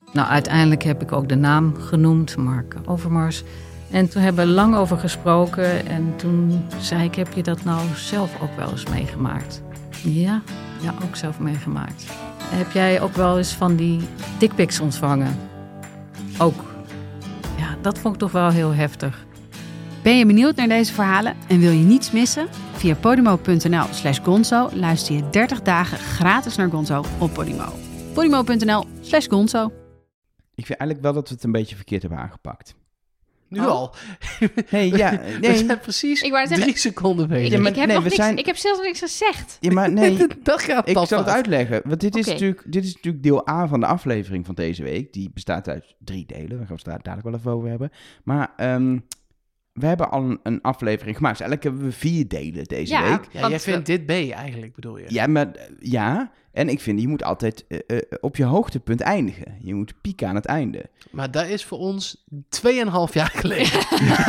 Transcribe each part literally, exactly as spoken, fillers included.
Nou, uiteindelijk heb ik ook de naam genoemd, Mark Overmars. En toen hebben we lang over gesproken. En toen zei ik, heb je dat nou zelf ook wel eens meegemaakt? Ja, ja, ook zelf meegemaakt. Heb jij ook wel eens van die dickpics ontvangen? Ook. Ja, dat vond ik toch wel heel heftig. Ben je benieuwd naar deze verhalen en wil je niets missen? Via podimo.nl slash gonzo luister je dertig dagen gratis naar Gonzo op Podimo. podimo.nl slash gonzo. Ik vind eigenlijk wel dat we het een beetje verkeerd hebben aangepakt. Nu Oh. al? Nee, ja, We nee. zijn precies Ik wou net drie zeggen- seconden bezig. Ja, maar ik, heb nee, nog we niks, zijn- ik heb zelfs niks gezegd. Ja, maar nee, dat gaat ik pas zal het uit. uitleggen. Want dit is, Oké. natuurlijk, dit is natuurlijk deel A van de aflevering van deze week. Die bestaat uit drie delen. Daar gaan we het daar dadelijk wel even over hebben. Maar um, we hebben al een, een aflevering gemaakt. Dus eigenlijk hebben we vier delen deze Ja, week. Ja, Want jij vindt we- dit B eigenlijk, bedoel je? Ja, maar uh, ja. En ik vind, je moet altijd uh, uh, op je hoogtepunt eindigen. Je moet pieken aan het einde. Maar dat is voor ons tweeënhalf jaar geleden.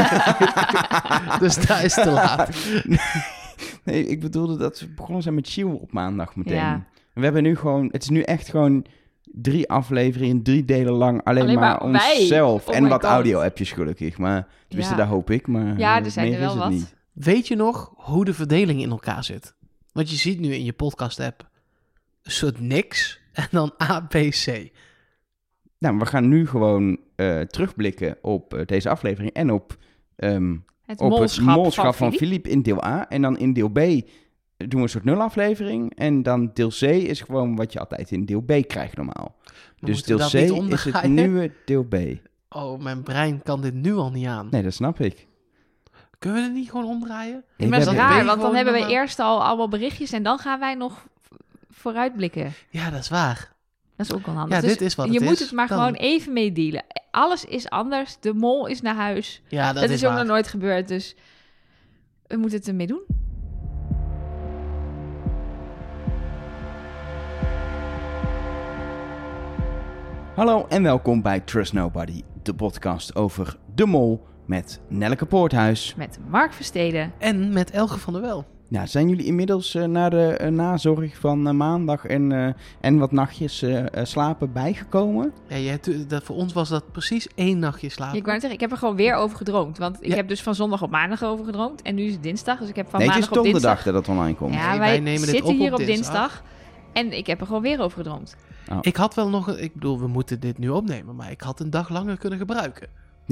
Dus dat is te laat. Nee, ik bedoelde dat we begonnen zijn met Chill op maandag meteen. Ja. We hebben nu gewoon, het is nu echt gewoon drie afleveringen, drie delen lang, alleen, Alleen maar, maar wij. onszelf. Oh en my wat God. audio-appjes gelukkig. Maar tenminste, Ja. daar hoop ik. Maar Ja, eh, er zijn meer er wel is het wat. niet. Weet je nog hoe de verdeling in elkaar zit? Want je ziet nu in je podcast-app een soort niks en dan A, B, C. Nou, we gaan nu gewoon uh, terugblikken op uh, deze aflevering en op, um, Het op molschap, het molschap van Philippe. Philippe in deel A. En dan in deel B doen we een soort nulaflevering. En dan deel C is gewoon wat je altijd in deel B krijgt normaal. Maar dus moeten we deel dat C niet is het omdraaien? nieuwe deel B. Oh, mijn brein kan dit nu al niet aan. Nee, dat snap ik. Kunnen we het niet gewoon omdraaien? Ja, maar dat is We hebben- raar, B want dan gewoon hebben we normaal. eerst al allemaal berichtjes en dan gaan wij nog vooruitblikken. Ja, dat is waar. Dat is ook wel handig. Ja, Dus dit is wat je het moet is. het maar Dan. gewoon even mee dealen. Alles is anders. De mol is naar huis. Ja, dat, Dat, is, is ook waar. nog nooit gebeurd, dus we moeten het ermee doen. Hallo en welkom bij Trust Nobody, de podcast over de mol met Nelleke Poorthuis. Met Mark Versteden. En met Elge van der Wel. Nou, zijn jullie inmiddels uh, naar de uh, nazorg van uh, maandag en, uh, en wat nachtjes uh, uh, slapen bijgekomen? Ja, jij, tu- dat, voor ons was dat precies één nachtje slapen. Ik wou net zeggen, ik heb er gewoon weer over gedroomd. Want ik Ja. heb dus van zondag op maandag over gedroomd. En nu is het dinsdag, dus ik heb van nee, het is maandag op donderdag dinsdag... dat het online komt. Ja, Nee, wij, wij nemen dit zitten op hier op op dinsdag. dinsdag. En ik heb er gewoon weer over gedroomd. Ik had wel nog... een- Ik bedoel, we moeten dit nu opnemen, maar ik had een dag langer kunnen gebruiken.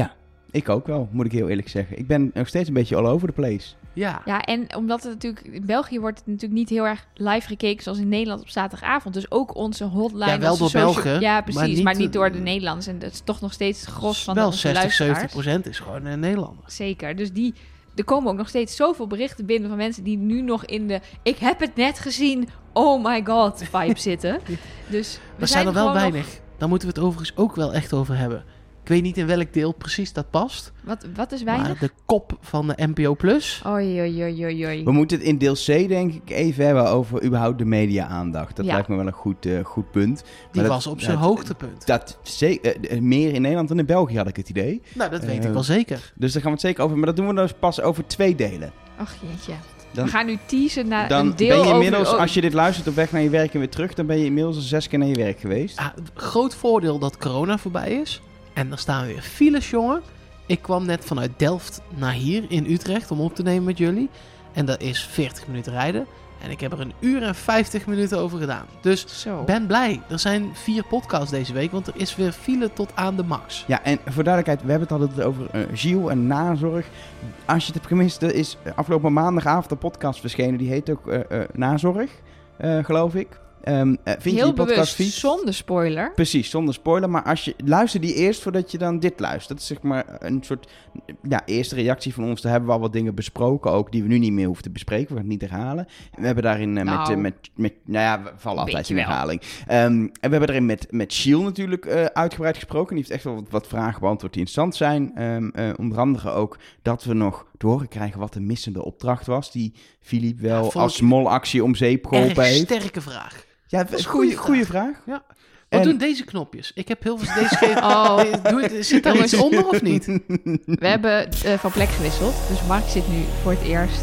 Ik ook wel, moet ik heel eerlijk zeggen. Ik ben nog steeds een beetje all over the place. Ja. Ja, en omdat het natuurlijk... In België wordt het natuurlijk niet heel erg live gekeken zoals in Nederland op zaterdagavond. Dus ook onze hotline... Ja, wel onze door social- Belgen, Ja, precies. maar Maar niet- niet, door de Nederlanders. En dat is toch nog steeds het gros van de, wel onze zestig, luisteraars. zeventig procent is gewoon een Nederlander. Zeker. Dus die... Er komen ook nog steeds zoveel berichten binnen van mensen die nu nog in de... Ik heb het net gezien, oh my god vibe zitten. Dus we We zijn er wel gewoon nog- weinig. Daar moeten we het overigens ook wel echt over hebben. Ik weet niet in welk deel precies dat past. Wat, wat is weinig? Maar de kop van de N P O Plus. Oei, oei, oei, oei, oei. We moeten het in deel C denk ik even hebben over überhaupt de media-aandacht. Dat Ja. lijkt me wel een goed, uh, goed punt. Die Maar was dat- op zijn dat- hoogtepunt. Dat ze- uh, meer in Nederland dan in België had ik het idee. nou, dat weet eh, ik wel zeker. Dus daar gaan we het zeker over. Maar dat doen we dus pas over twee delen. Ach jeetje. Dan- we gaan nu teasen naar Dan een deel ben je over- inmiddels, oh, als je dit luistert op weg naar je werk en weer terug, dan ben je inmiddels al zes keer naar je werk geweest. Ah, groot voordeel dat corona voorbij is. En dan staan weer files, jongen. Ik kwam net vanuit Delft naar hier in Utrecht om op te nemen met jullie. En dat is veertig minuten rijden. En ik heb er een uur en vijftig minuten over gedaan. Dus Zo. ben blij. Er zijn vier podcasts deze week, want er is weer file tot aan de max. Ja, en voor duidelijkheid, we hebben het altijd over uh, Gilles en nazorg. Als je het hebt gemist, er is afgelopen maandagavond een podcast verschenen. Die heet ook uh, uh, Nazorg, uh, geloof ik. Um, uh, vind je Heel die bewust, podcastfeed? zonder spoiler. Precies, zonder spoiler. Maar als je luister die eerst voordat je dan dit luistert. Dat is zeg maar een soort ja, eerste reactie van ons. Daar hebben we al wat dingen besproken ook die we nu niet meer hoeven te bespreken. We gaan het niet herhalen. We hebben daarin uh, Nou, met, uh, met, met... Nou ja, we vallen altijd beetje in wel. herhaling. Um, en we hebben daarin met, met Gilles natuurlijk uh, uitgebreid gesproken. Die heeft echt wel wat, wat vragen beantwoord die interessant zijn. Um, uh, onder andere ook dat we nog te horen krijgen wat de missende opdracht was. Die Philippe wel Ja, vond als ik molactie om zeep geholpen Erg heeft. sterke vraag. Ja, is een goede goede goede vraag. Ja. Wat En- doen deze knopjes? Ik heb heel veel... Deze geen... Oh. Doe het, zit daar iets onder of niet? We hebben uh, van plek gewisseld. Dus Mark zit nu voor het eerst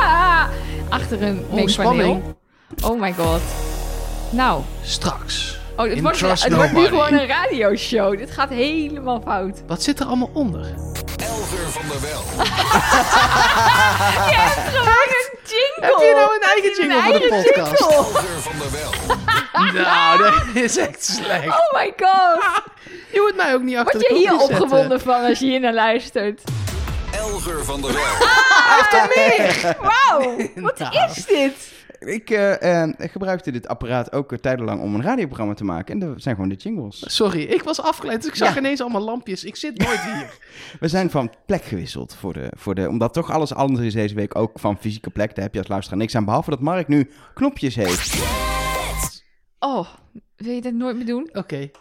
ah, achter een Oh, mengpaneel. spanning. Oh my god. Nou, Straks. Oh, het, In wordt, Trust het wordt nu Nobody. gewoon een radioshow. Dit gaat helemaal fout. Wat zit er allemaal onder? Elger van der Wel. Je hebt gewoon een jingle. Heb je nou een eigen Heb je jingle voor de eigen podcast? jingle? Elger van der Wel. Nou, dat is echt slecht. Oh my god. Je moet mij ook niet achter Word de je hier knopjes zetten. opgewonden van als je hier naar luistert? Elger van der Wel. Hij heeft er meer. Wauw. Wat Nou. is dit? Ik eh, eh, gebruikte dit apparaat ook uh, tijdenlang om een radioprogramma te maken. En dat zijn gewoon de jingles. Sorry, ik was afgeleid, dus ik zag Ja. ineens allemaal lampjes. Ik zit nooit hier. We zijn van plek gewisseld. Voor de, voor de, omdat toch alles anders is deze week. Ook van fysieke plek. Daar heb je als luisteraar niks aan. Behalve dat Mark nu knopjes heeft. Oh, wil je dat nooit meer doen? Oké.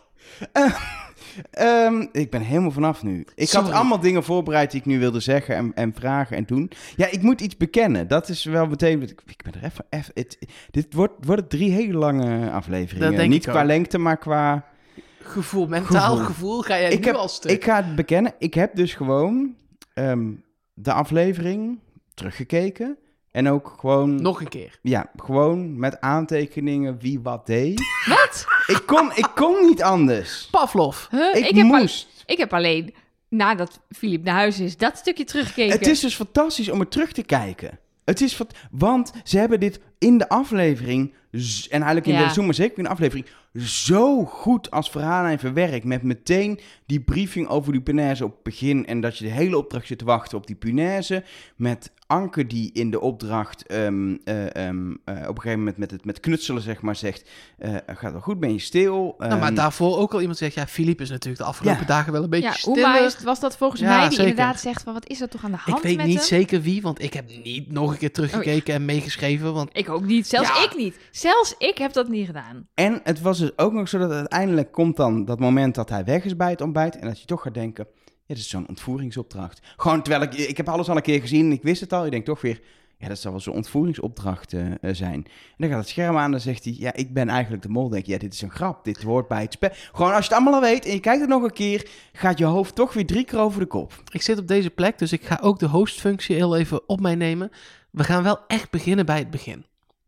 Um, ik ben helemaal vanaf nu. Ik Sorry. had allemaal dingen voorbereid die ik nu wilde zeggen en, en vragen en doen. Ja, ik moet iets bekennen. Dat is wel meteen... Ik, ik ben er even... even het, dit wordt, wordt drie hele lange afleveringen. Dat denk Niet ik qua ook. lengte, maar qua... Gevoel, mentaal gevoel, Gevoel. ga jij Ik nu heb, al stuk. ik ga het bekennen. Ik heb dus gewoon um, de aflevering teruggekeken. En ook gewoon... Nog een keer. Ja, gewoon met aantekeningen wie wat deed. Wat? ik, kon, ik kon niet anders. Pavlov. Huh? Ik, ik, heb al- moest. ik heb alleen, nadat Filip naar huis is, dat stukje teruggekeken. Het is dus fantastisch om het terug te kijken. Het is wat, want ze hebben dit in de aflevering, z- en eigenlijk in Ja. de seizoen, maar zeker in de aflevering, zo goed als verhaallijn verwerkt. Met meteen die briefing over die punaise op het begin. En dat je de hele opdracht zit te wachten op die punaise. Met Anke die in de opdracht um, uh, um, uh, op een gegeven moment met het met knutselen zeg maar zegt, uh, gaat wel goed, ben je stil? Nou, maar Um, daarvoor ook al iemand zegt, ja, Filip is natuurlijk de afgelopen Ja. dagen wel een beetje Ja, stiller. Oema is, was dat volgens Ja, mij die zeker. inderdaad zegt van, wat is er toch aan de hand Ik weet met niet hem? zeker wie, want ik heb niet nog een keer teruggekeken en meegeschreven. Want Ik ook niet. Zelfs Ja. ik niet. Zelfs ik heb dat niet gedaan. En het was dus ook nog zo dat uiteindelijk komt dan dat moment dat hij weg is bij het ontbijt. En dat je toch gaat denken, ja, dit is zo'n ontvoeringsopdracht. Gewoon terwijl ik, ik heb alles al een keer gezien, ik wist het al. Je denkt toch weer, ja, dat zal wel zo'n ontvoeringsopdracht uh, zijn. En dan gaat het scherm aan en dan zegt hij, ja, ik ben eigenlijk de mol. Denk je, ja, dit is een grap, dit hoort bij het spel. Gewoon als je het allemaal al weet en je kijkt het nog een keer, gaat je hoofd toch weer drie keer over de kop. ik zit op deze plek, dus ik ga ook de hostfunctie heel even op mij nemen. We gaan wel echt beginnen bij het begin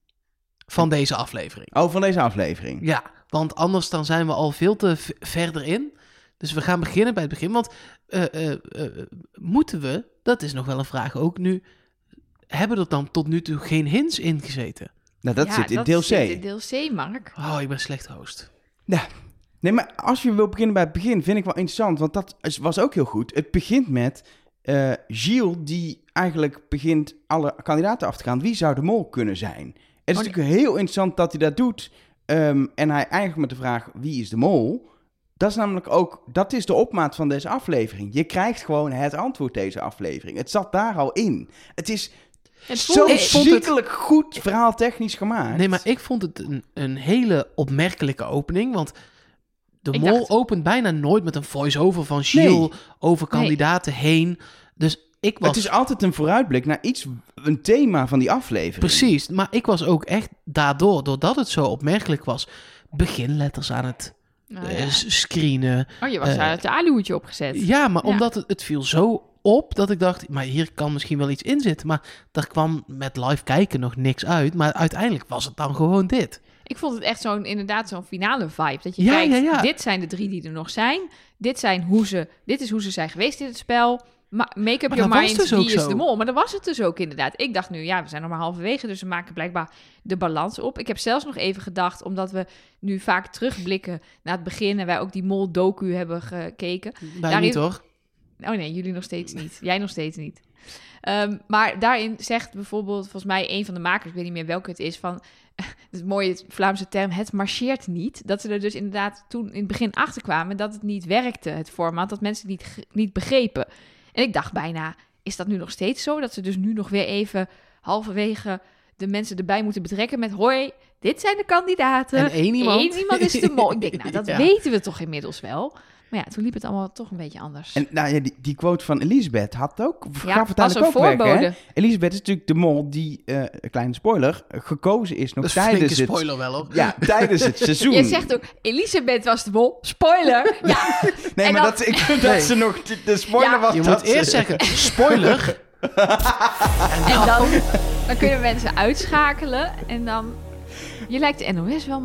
van deze aflevering. Oh, van deze aflevering. Ja, want anders dan zijn we al veel te v- verder in. Dus we gaan beginnen bij het begin. Want uh, uh, uh, moeten we, dat is nog wel een vraag ook nu, hebben er dan tot nu toe geen hints in gezeten? Nou, dat Ja, zit in dat deel C. zit in deel C, Mark. Oh, ik ben slecht host. Nee, maar als je wil beginnen bij het begin, vind ik wel interessant. Want dat is- was ook heel goed. Het begint met uh, Gilles, die eigenlijk begint alle kandidaten af te gaan. Wie zou de mol kunnen zijn? Het is Oh, natuurlijk heel interessant dat hij dat doet. Um, en hij eindigt met de vraag, wie is de mol? Dat is namelijk ook, dat is de opmaat van deze aflevering. Je krijgt gewoon het antwoord deze aflevering. Het zat daar al in. Het is Het zo voelde- Ik vond het- ziekelijk goed verhaaltechnisch gemaakt. Nee, maar ik vond het een, een hele opmerkelijke opening, want de Ik mol dacht- opent bijna nooit met een voice-over van Gilles Nee. over kandidaten heen. Dus ik was... Het is altijd een vooruitblik naar iets, een thema van die aflevering. Precies, maar ik was ook echt daardoor, doordat het zo opmerkelijk was, beginletters aan het Nou eh, ja. s- screenen. Oh, je was eh, daar het aluhoedje opgezet. Ja, maar Ja. omdat het, het viel zo op dat ik dacht, maar hier kan misschien wel iets in zitten. Maar daar kwam met live kijken nog niks uit. Maar uiteindelijk was het dan gewoon dit. Ik vond het echt zo'n, inderdaad zo'n finale vibe. Dat je Ja, kijkt, ja, ja. dit zijn de drie die er nog zijn. Dit, zijn hoe ze, dit is hoe ze zijn geweest in het spel. Ma- make up Maar your dat was mind, dus ook wie is zo. de mol? Maar dat was het dus ook inderdaad. Ik dacht nu, ja, we zijn nog maar halverwege, dus we maken blijkbaar de balans op. Ik heb zelfs nog even gedacht, omdat we nu vaak terugblikken naar het begin en wij ook die mol-docu hebben gekeken. Bij Daarin- niet hoor. Oh nee, jullie nog steeds niet. Jij nog steeds niet. Ehm, maar daarin zegt bijvoorbeeld, volgens mij een van de makers, ik weet niet meer welke het is, van het mooie Vlaamse term, het marcheert niet. Dat ze er dus inderdaad toen in het begin achter kwamen dat het niet werkte, het format, dat mensen het niet, ge- niet begrepen. En ik dacht bijna, is dat nu nog steeds zo? Dat ze dus nu nog weer even halverwege de mensen erbij moeten betrekken met, hoi, dit zijn de kandidaten. En één iemand. Eén iemand is de mol. Ik denk, nou, dat Ja. weten we toch inmiddels wel. Maar ja, toen liep het allemaal toch een beetje anders. En nou ja, die, die quote van Elisabeth had ook, ja, gaf het als een eigenlijk ook weg, hè? voorbode. Elisabeth is natuurlijk de mol die, uh, een kleine spoiler, gekozen is nog Dat is een tijdens flinke het... spoiler wel hoor. Ja, tijdens het seizoen. Je zegt ook, Elisabeth was de mol. Spoiler. Ja. nee, en maar dan- dat, ik, dat Nee. ze nog... De, de spoiler Ja. was Je dat moet eerst ze- zeggen, spoiler. En dan, dan kunnen mensen uitschakelen. En dan... Je lijkt de N O S wel, man.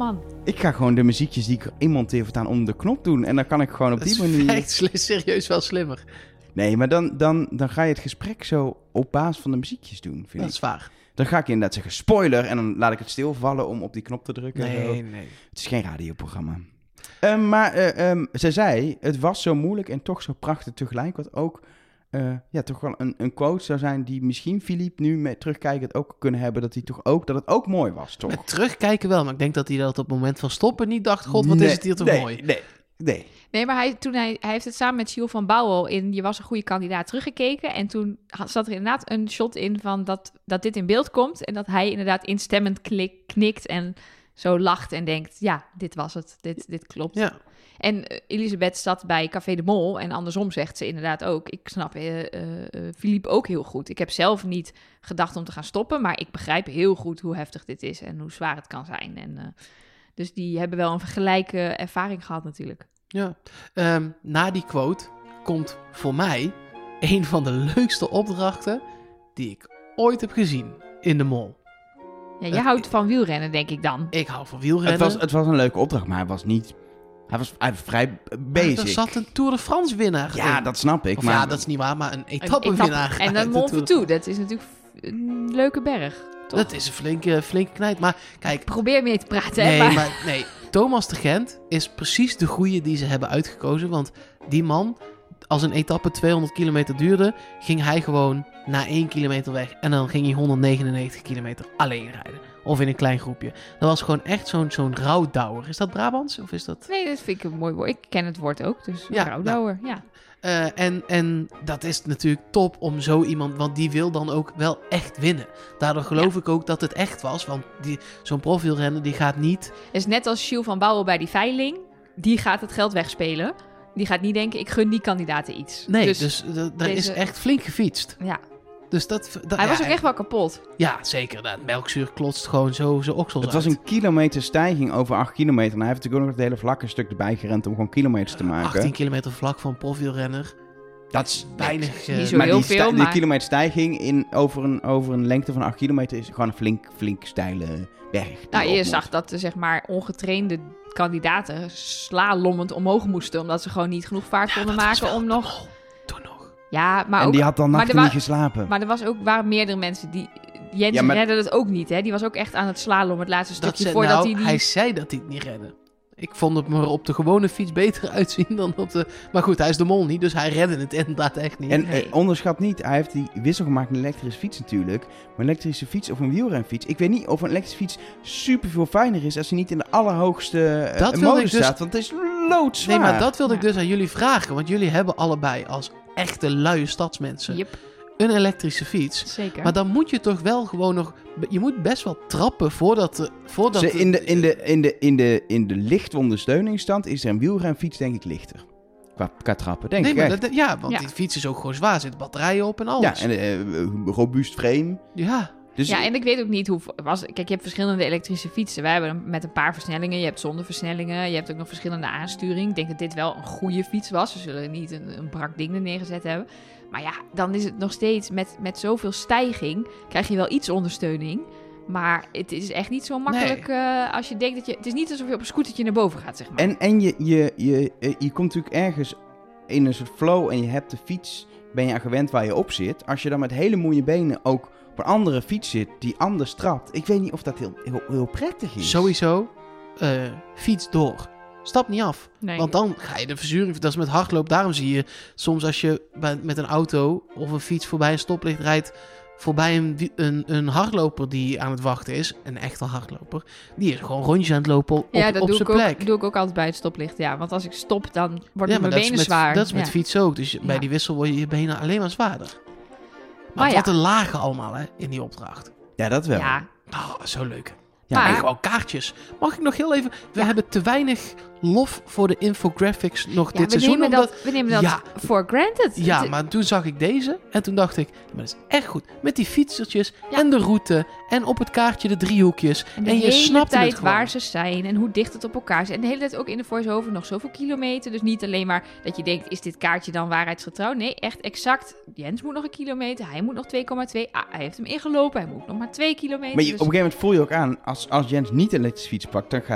Ik ga gewoon de muziekjes die ik erin monteer voortaan onder de knop doen. En dan kan ik gewoon op Dat die is manier... echt sli- serieus wel slimmer. Nee, maar dan, dan, dan ga je het gesprek zo op basis van de muziekjes doen, vind Dat ik. is waar. Dan ga ik inderdaad zeggen spoiler en dan laat ik het stilvallen om op die knop te drukken. en zo. Nee, nee. Het is geen radioprogramma. Um, maar uh, um, zij zei, het was zo moeilijk en toch zo prachtig tegelijk. Wat ook uh, ja, toch wel een, een quote zou zijn die misschien Philippe nu met terugkijkend ook kunnen hebben. Dat, hij toch ook, dat het ook mooi was, toch? Met terugkijken wel, maar ik denk dat hij dat op het moment van stoppen niet dacht, god, wat Nee, is het hier toch nee, mooi. Nee, nee. Nee, maar hij, toen hij, hij heeft het samen met Jules van Bouwel in Je was een goede kandidaat teruggekeken. En toen had- zat er inderdaad een shot in van dat, dat dit in beeld komt. En dat hij inderdaad instemmend klik, knikt en zo lacht en denkt, ja, dit was het, dit, dit klopt. Ja. En uh, Elisabeth zat bij Café de Mol en andersom zegt ze inderdaad ook, ik snap uh, uh, uh, Philippe ook heel goed. Ik heb zelf niet gedacht om te gaan stoppen, maar ik begrijp heel goed hoe heftig dit is en hoe zwaar het kan zijn. En, uh, dus die hebben wel een vergelijke ervaring gehad natuurlijk. Ja. Um, na die quote komt voor mij een van de leukste opdrachten die ik ooit heb gezien in de mol. Ja, je Uh, houdt van wielrennen, denk ik dan. Ik hou van wielrennen. Het was, het was een leuke opdracht, maar hij was niet... Hij was, hij was vrij Maar bezig. er zat een Tour de France winnaar Ja, in. dat snap ik. Of maar ja, dat is niet waar, maar een Een etappewinnaar. etappe. En uit dan de Mont Tour de Ventoux, dat is natuurlijk een leuke berg, toch? Dat is een flinke, flinke knijt. Maar kijk, Probeer mee te praten, hè? nee, maar- maar nee, Thomas de Gent is precies de goeie die ze hebben uitgekozen. Want die man, als een etappe tweehonderd kilometer duurde, ging hij gewoon na één kilometer weg. En dan ging hij honderdnegenennegentig kilometer alleen rijden. Of in een klein groepje. Dat was gewoon echt zo'n zo'n rouwdouwer. Is dat Brabants? Of is dat... Nee, dat vind ik een mooi woord. Ik ken het woord ook, dus Ja, rouwdouwer, ja. Uh, en, en dat is natuurlijk top om zo iemand, want die wil dan ook wel echt winnen. Daardoor geloof Ja. ik ook dat het echt was, want die, zo'n profielrenner die gaat niet... Dus net als Jules van Bouwel bij die veiling, die gaat het geld wegspelen. Die gaat niet denken, ik gun die kandidaten iets. Nee, dus, dus d- daar deze- is echt flink gefietst. ja. Dus dat, dat, Hij ja, was ook echt wel kapot. Ja, zeker. Dat melkzuur klotst gewoon zo zijn oksels Het was uit. een kilometer stijging over acht kilometer. En hij heeft natuurlijk ook nog het hele vlakke stuk erbij gerend om gewoon kilometers te maken. achttien kilometer vlak voor een profielrenner. Dat is Weinig... eh, Niet zo maar heel die, veel, sti- maar- die kilometer stijging in, over, een, over een lengte van acht kilometer is gewoon een flink, flink steile berg. die Nou, op je moet. zag dat de zeg maar ongetrainde kandidaten slalommend omhoog moesten, omdat ze gewoon niet genoeg vaart ja, konden dat was maken wel om de nog... mol. Toen nog. Ja, maar En ook... die had dan maar nachten er niet wa- geslapen. Maar er was ook, waren meerdere mensen die... Jens Ja, maar- redde het ook niet, hè? Die was ook echt aan het slalom het laatste Dat stukje ze, voordat nou, hij die... hij zei dat hij het niet redde. Ik vond het me op de gewone fiets beter uitzien dan op de... Maar goed, hij is de mol niet, dus hij redde het inderdaad echt niet. En Nee. eh, onderschat niet, hij heeft die wissel gemaakt met een elektrische fiets natuurlijk. Maar een elektrische fiets of een wielrenfiets. Ik weet niet of een elektrische fiets super veel fijner is als hij niet in de allerhoogste eh, Dat wilde modus ik dus- staat. Want het is loodzwaar. Nee, maar dat wilde ik Ja. dus aan jullie vragen. Want jullie hebben allebei als echte luie stadsmensen Yep, een elektrische fiets. zeker. Maar dan moet je toch wel gewoon nog... Je moet best wel trappen voordat... de- voordat Ze, de- in, de, in, de, in, de, in, de, in de lichtondersteuningsstand is er een wielrenfiets denk ik lichter. Qua, qua trappen, denk Nee, ik maar echt. dat, ja, want Ja. die fiets is ook gewoon zwaar. Er zitten batterijen op en Ja, alles. en een robuust frame. Ja. Dus Ja, en ik weet ook niet hoe... Was, kijk, je hebt verschillende elektrische fietsen. Wij hebben hem met een paar versnellingen. Je hebt zonder versnellingen. Je hebt ook nog verschillende aansturing. Ik denk dat dit wel een goede fiets was. Ze zullen niet een, een brak ding er neergezet hebben. Maar ja, dan is het nog steeds... Met, met zoveel stijging krijg je wel iets ondersteuning. Maar het is echt niet zo makkelijk eh, als je denkt dat je... Het is niet alsof je op een scootertje naar boven gaat, zeg maar. En, en je, je, je, eh, je komt natuurlijk ergens in een soort flow en je hebt de fiets, ben je aan gewend waar je op zit. Als je dan met hele moeie benen ook op een andere fiets zit die anders trapt. Ik weet niet of dat heel, heel, heel prettig is. Sowieso, eh, fiets door. Stap niet af. Nee. Want dan ga je de verzuring... Dat is met hardloop. Daarom zie je soms als je bij, met een auto of een fiets voorbij een stoplicht rijdt... voorbij een, wi- een, een hardloper die aan het wachten is... een echte hardloper... die is gewoon rondjes aan het lopen op, ja, dat op doe zijn ik, plek. ook, doe ik ook altijd bij het stoplicht. Ja, want als ik stop, dan worden ja, maar mijn dat is benen met, zwaar. dat is met Ja. fietsen ook. Dus bij Ja. die wissel worden je benen alleen maar zwaarder. Maar Maar wat ja. een lagen allemaal hè, in die opdracht. Ja, dat wel. Ja, Oh, zo leuk. Ja, maar- En gewoon kaartjes. Mag ik nog heel even... We Ja. hebben te weinig lof voor de infographics nog ja dit we, seizoen. nemen Omdat... dat, we nemen dat Ja. voor granted. Ja, Het- maar toen zag ik deze en toen dacht ik... Maar dat is echt goed. Met die fietsertjes Ja. en de route en op het kaartje de driehoekjes. En de En je hele snapt tijd het gewoon. waar ze zijn en hoe dicht het op elkaar is. En de hele tijd ook in de voice-over nog zoveel kilometer. Dus niet alleen maar dat je denkt, is dit kaartje dan waarheidsgetrouw? Nee, echt exact. Jens moet nog een kilometer, hij moet nog twee komma twee. Ah, hij heeft hem ingelopen, hij moet nog maar twee kilometer. Maar je, dus- op een gegeven moment voel je ook aan, als, als Jens niet een elektrische fiets pakt, dan gaat hij het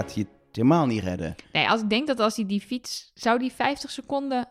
helemaal niet redden. Nee, als ik denk dat als hij die fiets... Zou die vijftig seconden...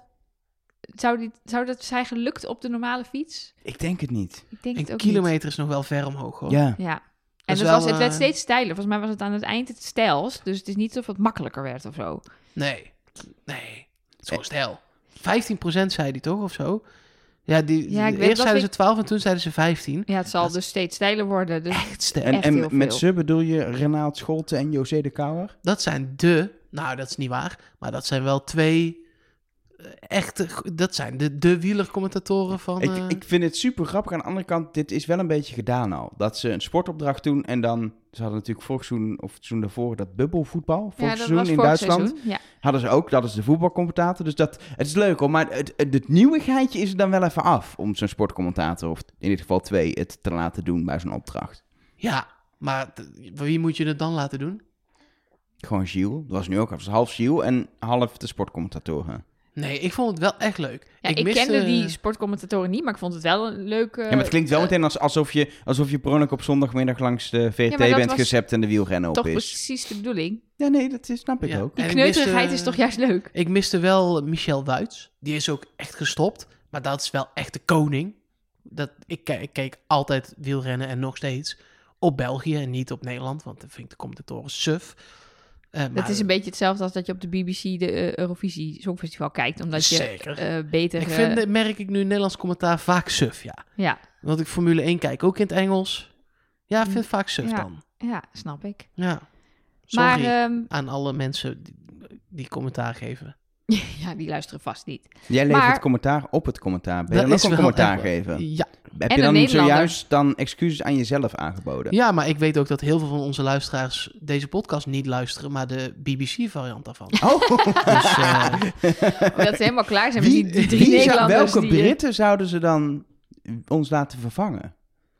Zou, die, zou dat zijn gelukt op de normale fiets? Ik denk het niet. Ik denk Een het ook kilometer is nog wel ver omhoog, hoor. Ja. niet. Ja. En is het, wel, was, het werd eh, steeds steiler. Volgens mij was het aan het eind het stijls. Dus het is niet alsof het makkelijker werd of zo. Nee, nee. Het is gewoon stijl. vijftien procent zei hij toch, of zo? Ja, die, Ja, ik weet eerst dat zeiden ik- ze twaalf en toen zeiden ze vijftien. Ja, het zal Dat is dus steeds steiler worden. Dus Echt stijl. En, Echt en heel met veel. ze bedoel je Renaat Scholten en José de Kouwer? Dat zijn de, nou dat is niet waar, maar dat zijn wel twee eh, echte, dat zijn de, de wielercommentatoren van... Ik, eh, ik vind het super grappig. Aan de andere kant, dit is wel een beetje gedaan al. Dat ze een sportopdracht doen en dan... Ze hadden natuurlijk vorig seizoen, of het seizoen daarvoor, dat bubbelvoetbal. Vorig ja, dat seizoen was in vorig Duitsland. seizoen. Ja. Hadden ze ook, dat is de voetbalcommentator. Dus dat, het is leuk hoor, maar het, het, het nieuwigheidje is er dan wel even af. Om zo'n sportcommentator, of in dit geval twee, het te laten doen bij zo'n opdracht. Ja, maar t- wie moet je het dan laten doen? Gewoon Gilles. Dat was nu ook het was half Gilles en half de sportcommentatoren. Nee, ik vond het wel echt leuk. Ja, ik miste- kende die sportcommentatoren niet, maar ik vond het wel een leuke... Ja, maar het klinkt wel eh, meteen als, alsof je, alsof je per ongeluk op zondagmiddag langs de V R T Ja, maar dat bent was gezept en de wielrennen op toch is. precies de bedoeling. Ja, nee, dat is, snap ik Ja. ook. Die En ik kneuterigheid miste- is toch juist leuk? Ik miste wel Michel Wuits. Die is ook echt gestopt. Maar dat is wel echt de koning. Dat, ik, ke- ik keek altijd wielrennen en nog steeds op België en niet op Nederland. Want dan vind ik de commentatoren suf. Eh, Dat maar- is een beetje hetzelfde als dat je op de B B C de eh, Eurovisie Songfestival kijkt. Omdat je Zeker. eh, beter... Ik eh, vind, dat merk ik nu in Nederlands commentaar vaak suf, ja. ja, Want ik Formule één kijk ook in het Engels. Ja, ik vind het vaak suf Ja. dan. ja, snap ik. Ja. Sorry Maar ehm, aan alle mensen die, die commentaar geven. ja, die luisteren vast niet. Jij levert Maar- commentaar op het commentaar. Ben je Dat dan ook is een wel commentaar echt- geven? Ja. Heb En je een dan Nederlander. zojuist dan excuses aan jezelf aangeboden? ja, maar ik weet ook dat heel veel van onze luisteraars deze podcast niet luisteren, maar de B B C-variant daarvan. Oh, Dus eh, Omdat ze helemaal klaar zijn met wie, die, die drie wie zou- Nederlanders. welke die, eh, Britten zouden ze dan ons laten vervangen?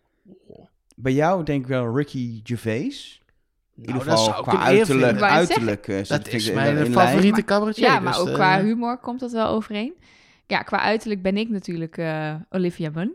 Bij jou denk ik wel Ricky Gervais. In nou, ieder dat geval zou ik qua een eer uiterlijk. vinden. wou het uiterlijk eh, zit- Dat vind is ik mijn wel in favoriete lijn. cabaretier. Ja, maar dus, ook eh, qua humor komt dat wel overeen. Ja, qua uiterlijk ben ik natuurlijk eh, Olivia Munn.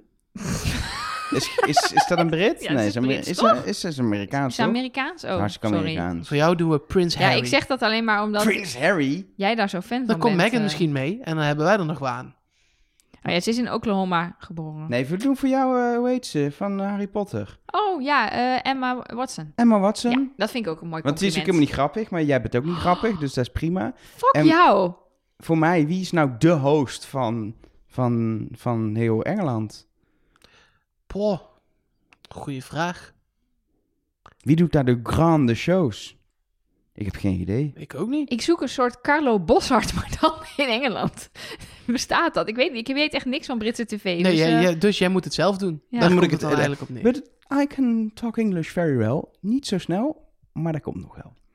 Is, is, is dat een Brit? Ja, dat nee, is is, Amer- Brits, is, toch? is, is Amerikaans, Is ze toch? Amerikaans? Oh, Hartstikke sorry. Amerikaans. Voor jou doen we Prince Ja, Harry. ik zeg dat alleen maar omdat Prince Harry? jij daar zo fan Dan van komt bent. Meghan eh. misschien mee en dan hebben wij er nog wel aan. Oh ja, ze is in Oklahoma geboren. Nee, we doen voor jou, eh, hoe heet ze, van eh, Harry Potter. Oh ja, eh, Emma Watson. Emma Watson. Ja, dat vind ik ook een mooi Want het is compliment. ook helemaal niet grappig, maar jij bent ook niet grappig, dus dat is prima. Fuck En- jou. Voor mij, wie is nou de host van, van, van heel Engeland? Poh, goeie vraag. Wie doet daar de grande shows? Ik heb geen idee. Ik ook niet. Ik zoek een soort Carlo Boszhard, maar dan in Engeland. Bestaat dat? Ik weet niet. Ik weet echt niks van Britse tv. Nee, dus, jij, eh, jij- dus jij moet het zelf doen. Ja. Daar Dan moet moet ik ik het het- dan eigenlijk op neer. But I can talk English very well. Niet zo snel, maar dat komt nog wel.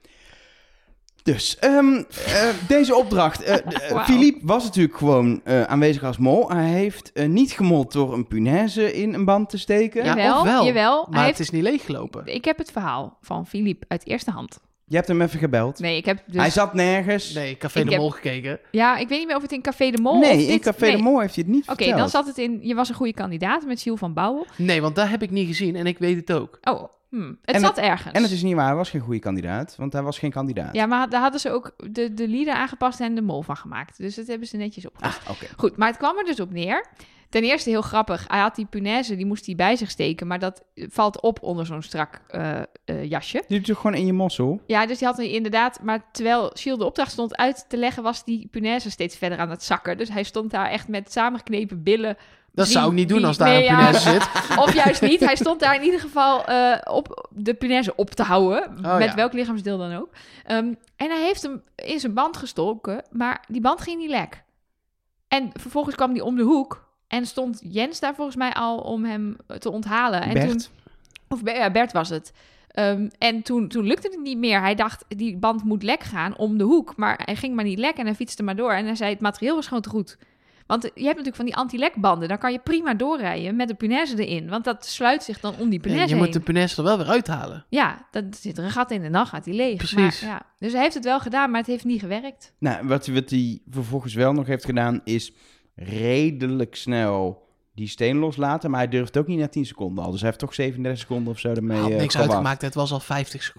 Dus, ehm, eh, deze opdracht. eh, d- eh, Wauw. Philippe was natuurlijk gewoon eh, aanwezig als mol. Hij heeft eh, niet gemold door een punaise in een band te steken. Ja, Jawel, of wel. jawel. Maar Hij het heeft- is niet leeggelopen. Ik heb het verhaal van Philippe uit eerste hand. Je hebt hem even gebeld. Nee, ik heb dus... Hij zat nergens. Nee, Café Ik de heb- Mol gekeken. Ja, ik weet niet meer of het in Café de Mol Nee, of in dit... Café nee. de Mol heeft hij het niet Oké, verteld. dan zat het in... Je was een goede kandidaat met Gilles van Bouwel. Nee, want daar heb ik niet gezien en ik weet het ook. Oh, hm. het En zat ergens. En het is niet waar, hij was geen goede kandidaat, want hij was geen kandidaat. Ja, maar daar hadden ze ook de, de lieden aangepast en de mol van gemaakt. Dus dat hebben ze netjes opgelost. Ah, oké. Goed, maar het kwam er dus op neer. Ten eerste heel grappig. Hij had die punaise, die moest hij bij zich steken. Maar dat valt op onder zo'n strak eh, eh, jasje. Die doet toch gewoon in je mossel? Ja, dus die had hij inderdaad... Maar terwijl Gilles de opdracht stond uit te leggen... was die punaise steeds verder aan het zakken. Dus hij stond daar echt met samengeknepen billen... Dat Drie- zou ik niet doen drie- als daar nee, een ja. punaise zit. Of juist niet. Hij stond daar in ieder geval eh, op de punaise op te houden. Oh, met ja. welk lichaamsdeel dan ook. Ehm, en hij heeft hem in zijn band gestoken. Maar die band ging niet lek. En vervolgens kwam hij om de hoek. En stond Jens daar volgens mij al om hem te onthalen. En Bert? Toen, of Be- ja, Bert was het. Ehm, en toen, toen lukte het niet meer. Hij dacht, die band moet lek gaan om de hoek. Maar hij ging maar niet lek en hij fietste maar door. En hij zei, het materiaal was gewoon te goed. Want je hebt natuurlijk van die anti-lekbanden. Daar kan je prima doorrijden met de punaise erin. Want dat sluit zich dan om die Ja, punaise je heen. moet de punaise er wel weer uithalen. Ja, dan zit er een gat in en dan gaat hij leeg. Precies. Maar, ja. Dus hij heeft het wel gedaan, maar het heeft niet gewerkt. Nou, wat, wat hij vervolgens wel nog heeft gedaan, is redelijk snel die steen loslaten. Maar hij durft ook niet na tien seconden al. Dus hij heeft toch zevenendertig seconden of zo ermee Had eh, niks gewacht. uitgemaakt, het was al vijftig seconden.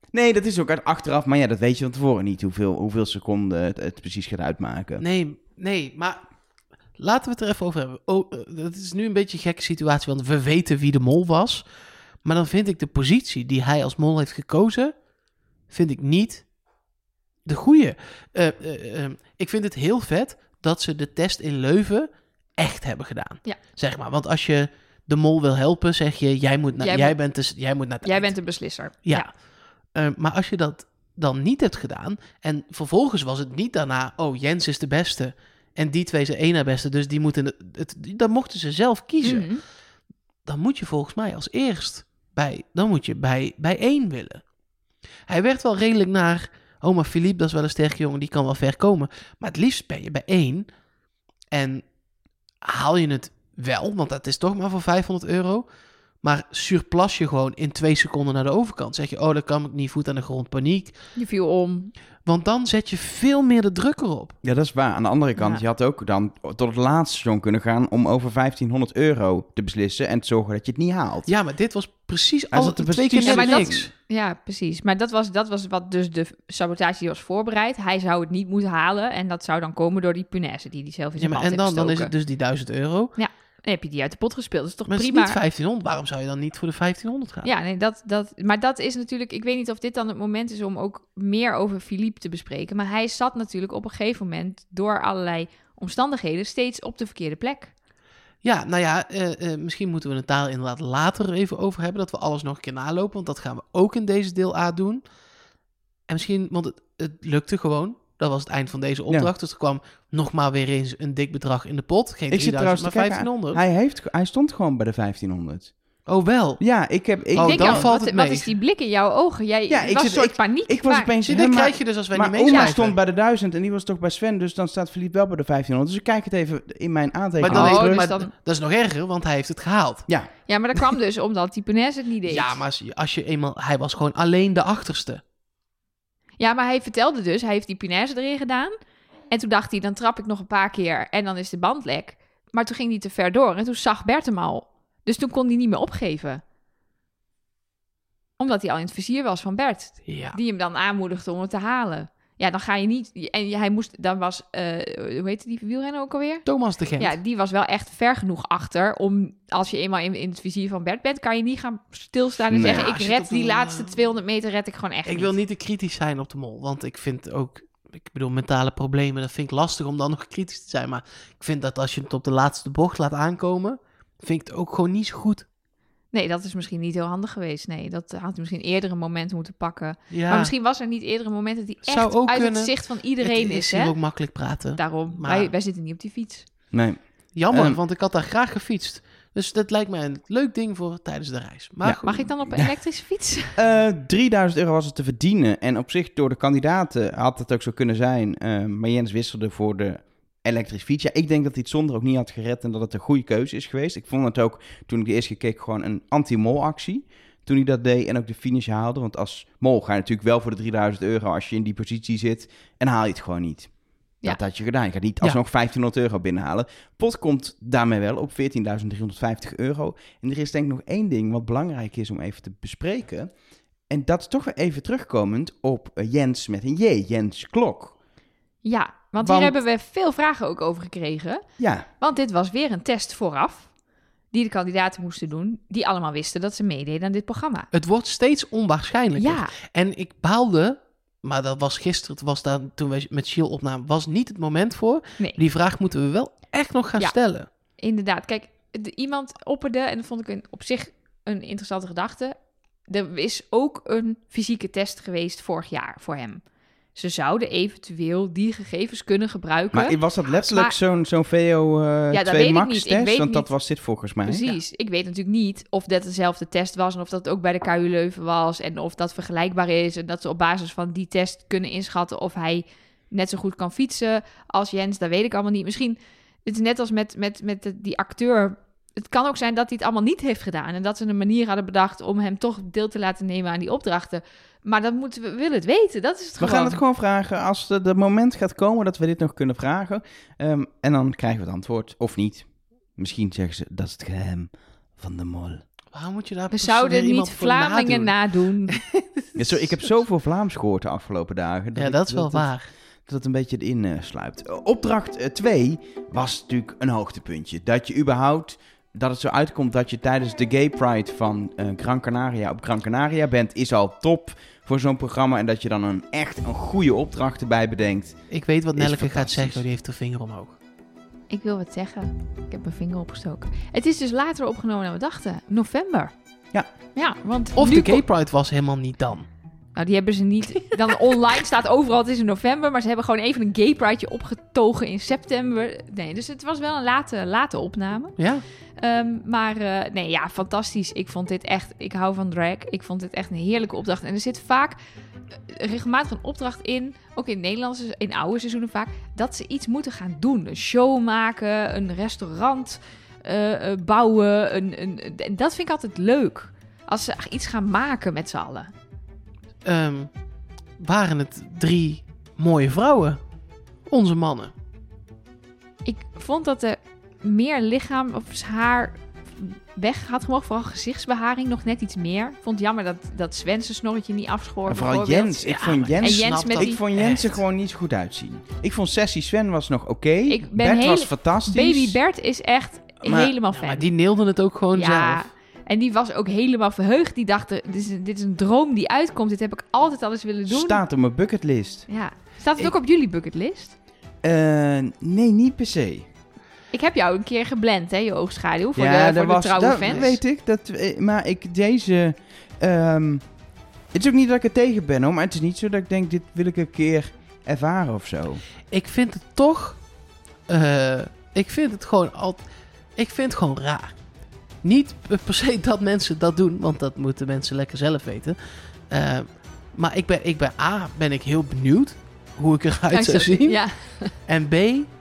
Nee, dat is ook uit achteraf. Maar ja, dat weet je van tevoren niet. Hoeveel, hoeveel seconden het, het precies gaat uitmaken. Nee, nee, maar laten we het er even over hebben. Oh, uh, het is nu een beetje een gekke situatie, want we weten wie de mol was. Maar dan vind ik de positie die hij als mol heeft gekozen, vind ik niet de goeie. Uh, uh, uh, ik vind het heel vet dat ze de test in Leuven echt hebben gedaan. Ja. Zeg maar, want als je de mol wil helpen, zeg je, jij moet, na- Jij jij bent- bent dus, jij moet naar het Jij eind. bent de beslisser. Ja. Uh, maar als je dat dan niet hebt gedaan en vervolgens was het niet daarna, oh, Jens is de beste en die twee zijn één na beste, dus die moeten het, het, dan mochten ze zelf kiezen. Mhm. Dan moet je volgens mij als eerst bij, dan moet je bij, bij één willen. Hij werd wel redelijk naar, oh, maar Philippe, dat is wel een sterke jongen, die kan wel ver komen. Maar het liefst ben je bij één en haal je het wel, want dat is toch maar voor vijfhonderd euro. Maar surplas je gewoon in twee seconden naar de overkant. Zeg je, oh, dat kan ik niet, voet aan de grond, paniek. Je viel om. Want dan zet je veel meer de druk erop. Ja, dat is waar. Aan de andere kant, Ja. je had ook dan tot het laatste station kunnen gaan om over vijftienhonderd euro te beslissen en te zorgen dat je het niet haalt. Ja, maar dit was precies Hij al zat er twee precies- keer Ja, net maar dat- niks. Ja, precies. Maar dat was, dat was wat dus de sabotage die was voorbereid. Hij zou het niet moeten halen. En dat zou dan komen door die punaise die hij zelf in Ja, zijn maar band en heeft dan, dan is het gestoken. dus die duizend euro. Dan heb je die uit de pot gespeeld. Dat is toch Maar het is prima? niet vijftienhonderd. Waarom zou je dan niet voor de vijftienhonderd gaan? Ja, nee, dat, dat, maar dat is natuurlijk... Ik weet niet of dit dan het moment is om ook meer over Philippe te bespreken. Maar hij zat natuurlijk op een gegeven moment door allerlei omstandigheden steeds op de verkeerde plek. Ja, nou ja, eh, eh, misschien moeten we het daar inderdaad later even over hebben. Dat we alles nog een keer nalopen. Want dat gaan we ook in deze deel A doen. En misschien, want het, het lukte gewoon. Dat was het eind van deze opdracht. Dus er kwam nog maar weer eens een dik bedrag in de pot. Geen Ik zit trouwens drieduizend, te maar kijken, vijftienhonderd. Hij, heeft, hij stond gewoon bij de vijftienhonderd. Oh, wel. Ja, ik heb... Ik, Oh, denk dan jou, valt wat, het wat mee. is die blik in jouw ogen? Jij Ja, was ik een zit- soort ik- paniek. ik was maar- opeens Zie, dit helemaal... krijg je dus als wij Maar niet oma meeschrijven. stond bij de duizend en die was toch bij Sven, dus dan staat Philippe wel bij de vijftienhonderd. Dus ik kijk het even in mijn Maar, aantekeningen. dan Oh, heeft, dus maar dan- dat is nog erger, want hij heeft het gehaald. Ja, Ja, maar dat kwam dus omdat die punaise het niet deed. Ja, maar als je, als je eenmaal... Hij was gewoon alleen de achterste. Ja, maar hij vertelde dus, hij heeft die punaise erin gedaan. En toen dacht hij, dan trap ik nog een paar keer en dan is de band lek. Maar toen ging hij te ver door en toen zag Bert hem al. Dus toen kon hij niet meer opgeven. Omdat hij al in het vizier was van Bert. Ja. Die hem dan aanmoedigde om het te halen. Ja, dan ga je niet... En hij moest... Dan was... eh, hoe heette die wielrenner ook alweer? Thomas de Gent. Ja, die was wel echt ver genoeg achter om... Als je eenmaal in, in het vizier van Bert bent, kan je niet gaan stilstaan en Nee, zeggen... als ik je red tot die een, laatste eh, tweehonderd meter red ik gewoon echt Ik niet. wil niet te kritisch zijn op de mol, want ik vind ook, ik bedoel, mentale problemen, dat vind ik lastig om dan nog kritisch te zijn. Maar ik vind dat als je het op de laatste bocht laat aankomen, vind ik het ook gewoon niet zo goed. Nee, dat is misschien niet heel handig geweest. Nee, dat had hij misschien eerder een moment moeten pakken. Ja, Maar misschien was er niet eerder een moment dat hij Zou echt ook uit kunnen. het zicht van iedereen het is. is Hè? hier ook makkelijk praten. Daarom, Maar- wij, wij zitten niet op die fiets. nee. Jammer, Ehm. want ik had daar graag gefietst. Dus dat lijkt mij een leuk ding voor tijdens de reis. Maar Ja. goed. Mag ik dan op een elektrische fiets? Eh, drieduizend euro was het te verdienen. En op zich door de kandidaten had het ook zo kunnen zijn. eh, maar Jens wisselde voor de elektrische fiets. Ja, ik denk dat hij het zonder ook niet had gered en dat het een goede keuze is geweest. Ik vond het ook, toen ik de eerste keer keek, gewoon een anti-mol actie. Toen hij dat deed en ook de finish haalde. Want als mol ga je natuurlijk wel voor de drieduizend euro als je in die positie zit. En haal je het gewoon niet. Ja. Dat had je gedaan. Je gaat niet alsnog vijftienhonderd euro binnenhalen. Pot komt daarmee wel op veertienduizend driehonderdvijftig euro. En er is denk ik nog één ding wat belangrijk is om even te bespreken. En dat is toch weer even terugkomend op eh, Jens met een J. Jens Klok. Ja, want, Want- hier hebben we veel vragen ook over gekregen. Ja, Want dit was weer een test vooraf. Die de kandidaten moesten doen. Die allemaal wisten dat ze meededen aan dit programma. Het wordt steeds onwaarschijnlijker. Ja, En ik baalde, maar dat was gisteren, het was daar, toen we met Shiel opnamen, was niet het moment voor. nee. Die vraag moeten we wel echt nog gaan Ja. stellen. Inderdaad, kijk, de, iemand opperde, en dat vond ik een, op zich een interessante gedachte. Er is ook een fysieke test geweest vorig jaar voor hem. Ze zouden eventueel die gegevens kunnen gebruiken. maar was dat letterlijk Maar- zo'n zo'n V O uh, dat weet twee ik Max niet. Ik test? weet Want dat niet. was dit volgens mij. Precies. Ik weet natuurlijk niet of dat dezelfde test was en of dat ook bij de K U Leuven was en of dat vergelijkbaar is en dat ze op basis van die test kunnen inschatten of hij net zo goed kan fietsen als Jens. Dat weet ik allemaal niet. Misschien, het is net als met, met, met de- die acteur. Het kan ook zijn dat hij het allemaal niet heeft gedaan en dat ze een manier hadden bedacht om hem toch deel te laten nemen aan die opdrachten. Maar dat moeten we, we willen het weten. Dat is het We gewoon. gaan het gewoon vragen als het moment gaat komen dat we dit nog kunnen vragen. Ehm, en dan krijgen we het antwoord. Of niet. Misschien zeggen ze, dat is het geheim van de mol. Waarom moet je daar We precies zouden weer iemand niet voor Vlamingen nadoen? nadoen. Ja, zo, ik heb zoveel Vlaams gehoord de afgelopen dagen. Ja, ik- dat is wel het- waar. Dat het een beetje erin uh, sluipt. Uh, opdracht twee was natuurlijk een hoogtepuntje. Dat je überhaupt, dat het zo uitkomt dat je tijdens de Gay Pride van uh, Gran Canaria op Gran Canaria bent, is al top voor zo'n programma. En dat je dan een echt een goede opdracht erbij bedenkt. Ik weet wat Is Nelleke gaat fantastisch. zeggen, die heeft haar vinger omhoog. Ik wil wat zeggen. Ik heb mijn vinger opgestoken. Het is dus later opgenomen dan we dachten. November. Ja. Ja, want Of nu de Gay ko- Pride was helemaal niet dan. Nou, die hebben ze niet... Dan online staat overal, het is in november. Maar ze hebben gewoon even een Gay Pride'tje opgetogen in september. Nee, dus het was wel een late, late opname. Ja? Um, maar uh, nee, ja, fantastisch. Ik vond dit echt... Ik hou van drag. Ik vond dit echt een heerlijke opdracht. En er zit vaak uh, regelmatig een opdracht in... Ook in Nederlandse, in oude seizoenen vaak... dat ze iets moeten gaan doen. Een show maken, een restaurant uh, uh, bouwen. Een, een, en dat vind ik altijd leuk. Als ze iets gaan maken met z'n allen. Um, waren het drie mooie vrouwen? Onze mannen. Ik vond dat er meer lichaam of haar weg had gemogen. Vooral gezichtsbeharing nog net iets meer. Ik vond het jammer dat, dat Sven zijn snorretje niet afschoor. En vooral bijvoorbeeld. Jens. Ik Ja, vond maar- Jens, En Jens snap met dat die ik vond Jens er echt. gewoon niet zo goed uitzien. Ik vond Sessie Sven was nog oké. Ik ben Bert hele- was fantastisch. Baby Bert is echt Maar- helemaal Ja, fan. maar die neelden het ook gewoon Ja, zelf. en die was ook helemaal verheugd. Die dacht, dit is, een- dit is een droom die uitkomt. Dit heb ik altijd al eens willen doen. Staat op mijn bucketlist. Ja. Staat het Ik- ook op jullie bucketlist? Uh, nee, niet per se. Ik heb jou een keer geblend, hè, je oogschaduw, voor ja, de, voor dat de was, trouwe dat fans. weet ik. Dat, eh, maar ik deze... ehm, het is ook niet dat ik er tegen ben, hoor. Maar het is niet zo dat ik denk, dit wil ik een keer ervaren of zo. Ik vind het toch... Uh, ik vind het gewoon altijd... Ik vind het gewoon raar. Niet per se dat mensen dat doen, want dat moeten mensen lekker zelf weten. Uh, maar ik ben, ik ben A, ben ik heel benieuwd hoe ik eruit zou zien. Ja. En B,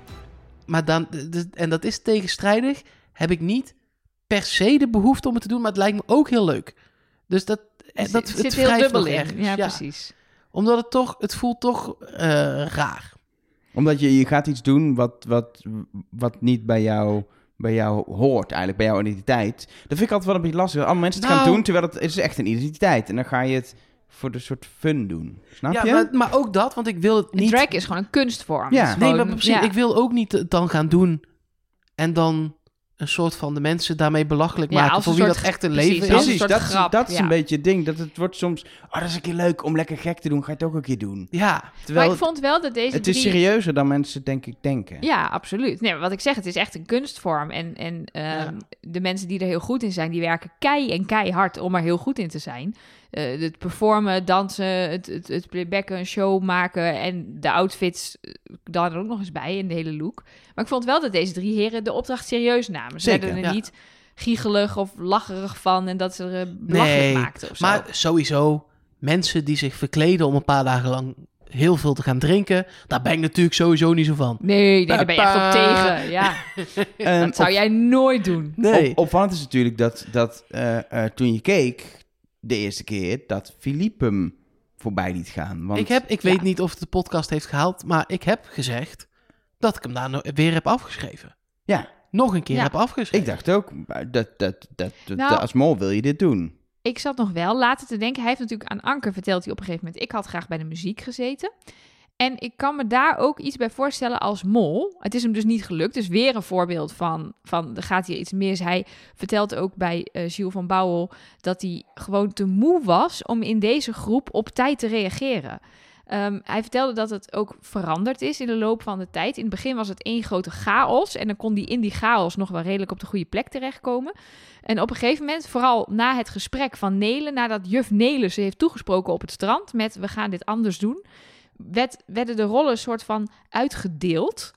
maar dan, d- en dat is tegenstrijdig, heb ik niet per se de behoefte om het te doen, maar het lijkt me ook heel leuk. Dus dat, Het dat zit het heel wrijft dubbel nog in. ergens. Ja, precies. Omdat het toch, het voelt toch uh, raar. Omdat je, je gaat iets doen wat, wat, wat niet bij jou, bij jou hoort, eigenlijk, bij jouw identiteit. Dat vind ik altijd wel een beetje lastig. Dat alle mensen het Nou- gaan doen, terwijl het, het is echt een identiteit. En dan ga je het voor de soort fun doen. Snap Ja, je? maar, maar ook dat, want ik wil het niet... Drag is gewoon een kunstvorm. Ja. Het is Nee, gewoon- maar precies, ja. ik wil ook niet het dan gaan doen en dan een soort van de mensen daarmee belachelijk Ja, maken als voor een wie soort- dat echt een precies, leven als een is. Precies, soort dat, grap, dat is ja. een beetje het ding. Dat het wordt soms, oh, dat is een keer leuk om lekker gek te doen. Ga je het ook een keer doen. Ja, Maar Terwijl ik vond wel dat deze het is drie... serieuzer dan mensen denk ik denken. Ja, absoluut. Nee, maar wat ik zeg, het is echt een kunstvorm. En, en ehm, Ja. de mensen die er heel goed in zijn, die werken kei en keihard om er heel goed in te zijn. Eh, het performen, dansen, het, het, het playbacken, een show maken en de outfits eh, dan er ook nog eens bij en de hele look. Maar ik vond wel dat deze drie heren de opdracht serieus namen. Ze Zeker, werden er ja. niet giechelig of lacherig van en dat ze er eh, belachelijk nee, maakten of zo. maar sowieso mensen die zich verkleden om een paar dagen lang heel veel te gaan drinken, daar ben ik natuurlijk sowieso niet zo van. Nee, nee, daar ben je echt op Papa. tegen. Ja, Ehm, dat zou op- jij nooit doen. Nee. Op, opvallend is natuurlijk dat, dat uh, uh, toen je keek, de eerste keer, dat Philippe hem voorbij liet gaan. Want, ik heb, ik ja. weet niet of het de podcast heeft gehaald, maar ik heb gezegd dat ik hem daar no- weer heb afgeschreven. Ja, Nog een keer Ja. heb afgeschreven. ik dacht ook, dat, dat, dat, dat, Nou- als mol wil je dit doen. Ik zat nog wel later te denken. Hij heeft natuurlijk aan Anker verteld hij op een gegeven moment. Ik had graag bij de muziek gezeten. En ik kan me daar ook iets bij voorstellen als mol. Het is hem dus niet gelukt. Dus weer een voorbeeld van, van er gaat hier iets mis. Hij vertelt ook bij uh, Gilles van Bouwel dat hij gewoon te moe was om in deze groep op tijd te reageren. Um, hij vertelde dat het ook veranderd is in de loop van de tijd. In het begin was het één grote chaos. En dan kon hij in die chaos nog wel redelijk op de goede plek terechtkomen. En op een gegeven moment, vooral na het gesprek van Nelen, nadat juf Nelen ze heeft toegesproken op het strand met we gaan dit anders doen, werd, werden de rollen soort van uitgedeeld.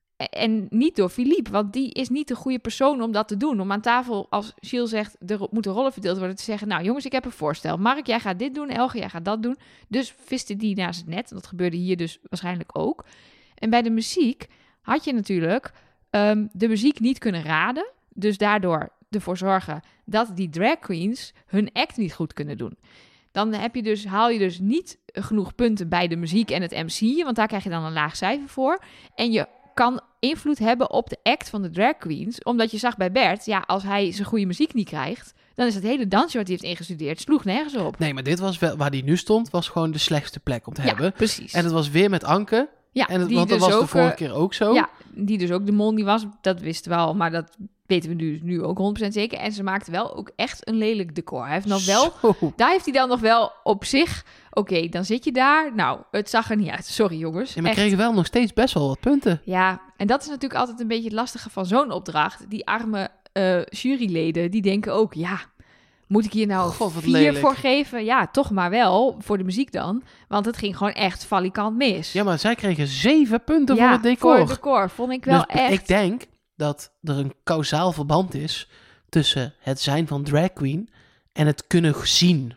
En niet door Philippe, want die is niet de goede persoon om dat te doen. Om aan tafel, als Gilles zegt, er moeten rollen verdeeld worden, te zeggen, nou jongens, ik heb een voorstel. Mark, jij gaat dit doen, Elge, jij gaat dat doen. Dus viste die naast het net. Dat gebeurde hier dus waarschijnlijk ook. En bij de muziek had je natuurlijk um, de muziek niet kunnen raden. Dus daardoor ervoor zorgen dat die drag queens hun act niet goed kunnen doen. Dan heb je dus, haal je dus niet genoeg punten bij de muziek en het M C'en, want daar krijg je dan een laag cijfer voor. En je kan invloed hebben op de act van de drag queens. Omdat je zag bij Bert, ja, als hij zijn goede muziek niet krijgt, dan is het hele dansje wat hij heeft ingestudeerd, sloeg nergens op. Nee, maar dit was wel, waar hij nu stond, was gewoon de slechtste plek om te Ja, hebben. precies. En het was weer met Anke. ja, En het, die want dat dus was de ook, vorige eh, keer ook zo. Ja, die dus ook de mol niet was. Dat wisten we al, maar dat weten we nu, nu ook honderd procent zeker. En ze maakte wel ook echt een lelijk decor. Hij heeft nog wel, Zo. daar heeft hij dan nog wel op zich. Oké, okay, dan zit je daar. Nou, het zag er niet uit. Sorry jongens. Ja, maar Echt. kregen wel nog steeds best wel wat punten. Ja, en dat is natuurlijk altijd een beetje het lastige van zo'n opdracht. Die arme uh, juryleden, die denken ook, ja, moet ik hier nou God, wat vier lelijk. voor geven? Ja, toch maar wel, voor de muziek dan. Want het ging gewoon echt valikant mis. Ja, maar zij kregen zeven punten Ja, voor het decor. voor het decor vond ik wel dus echt. ik denk dat er een kausaal verband is tussen het zijn van drag queen en het kunnen zien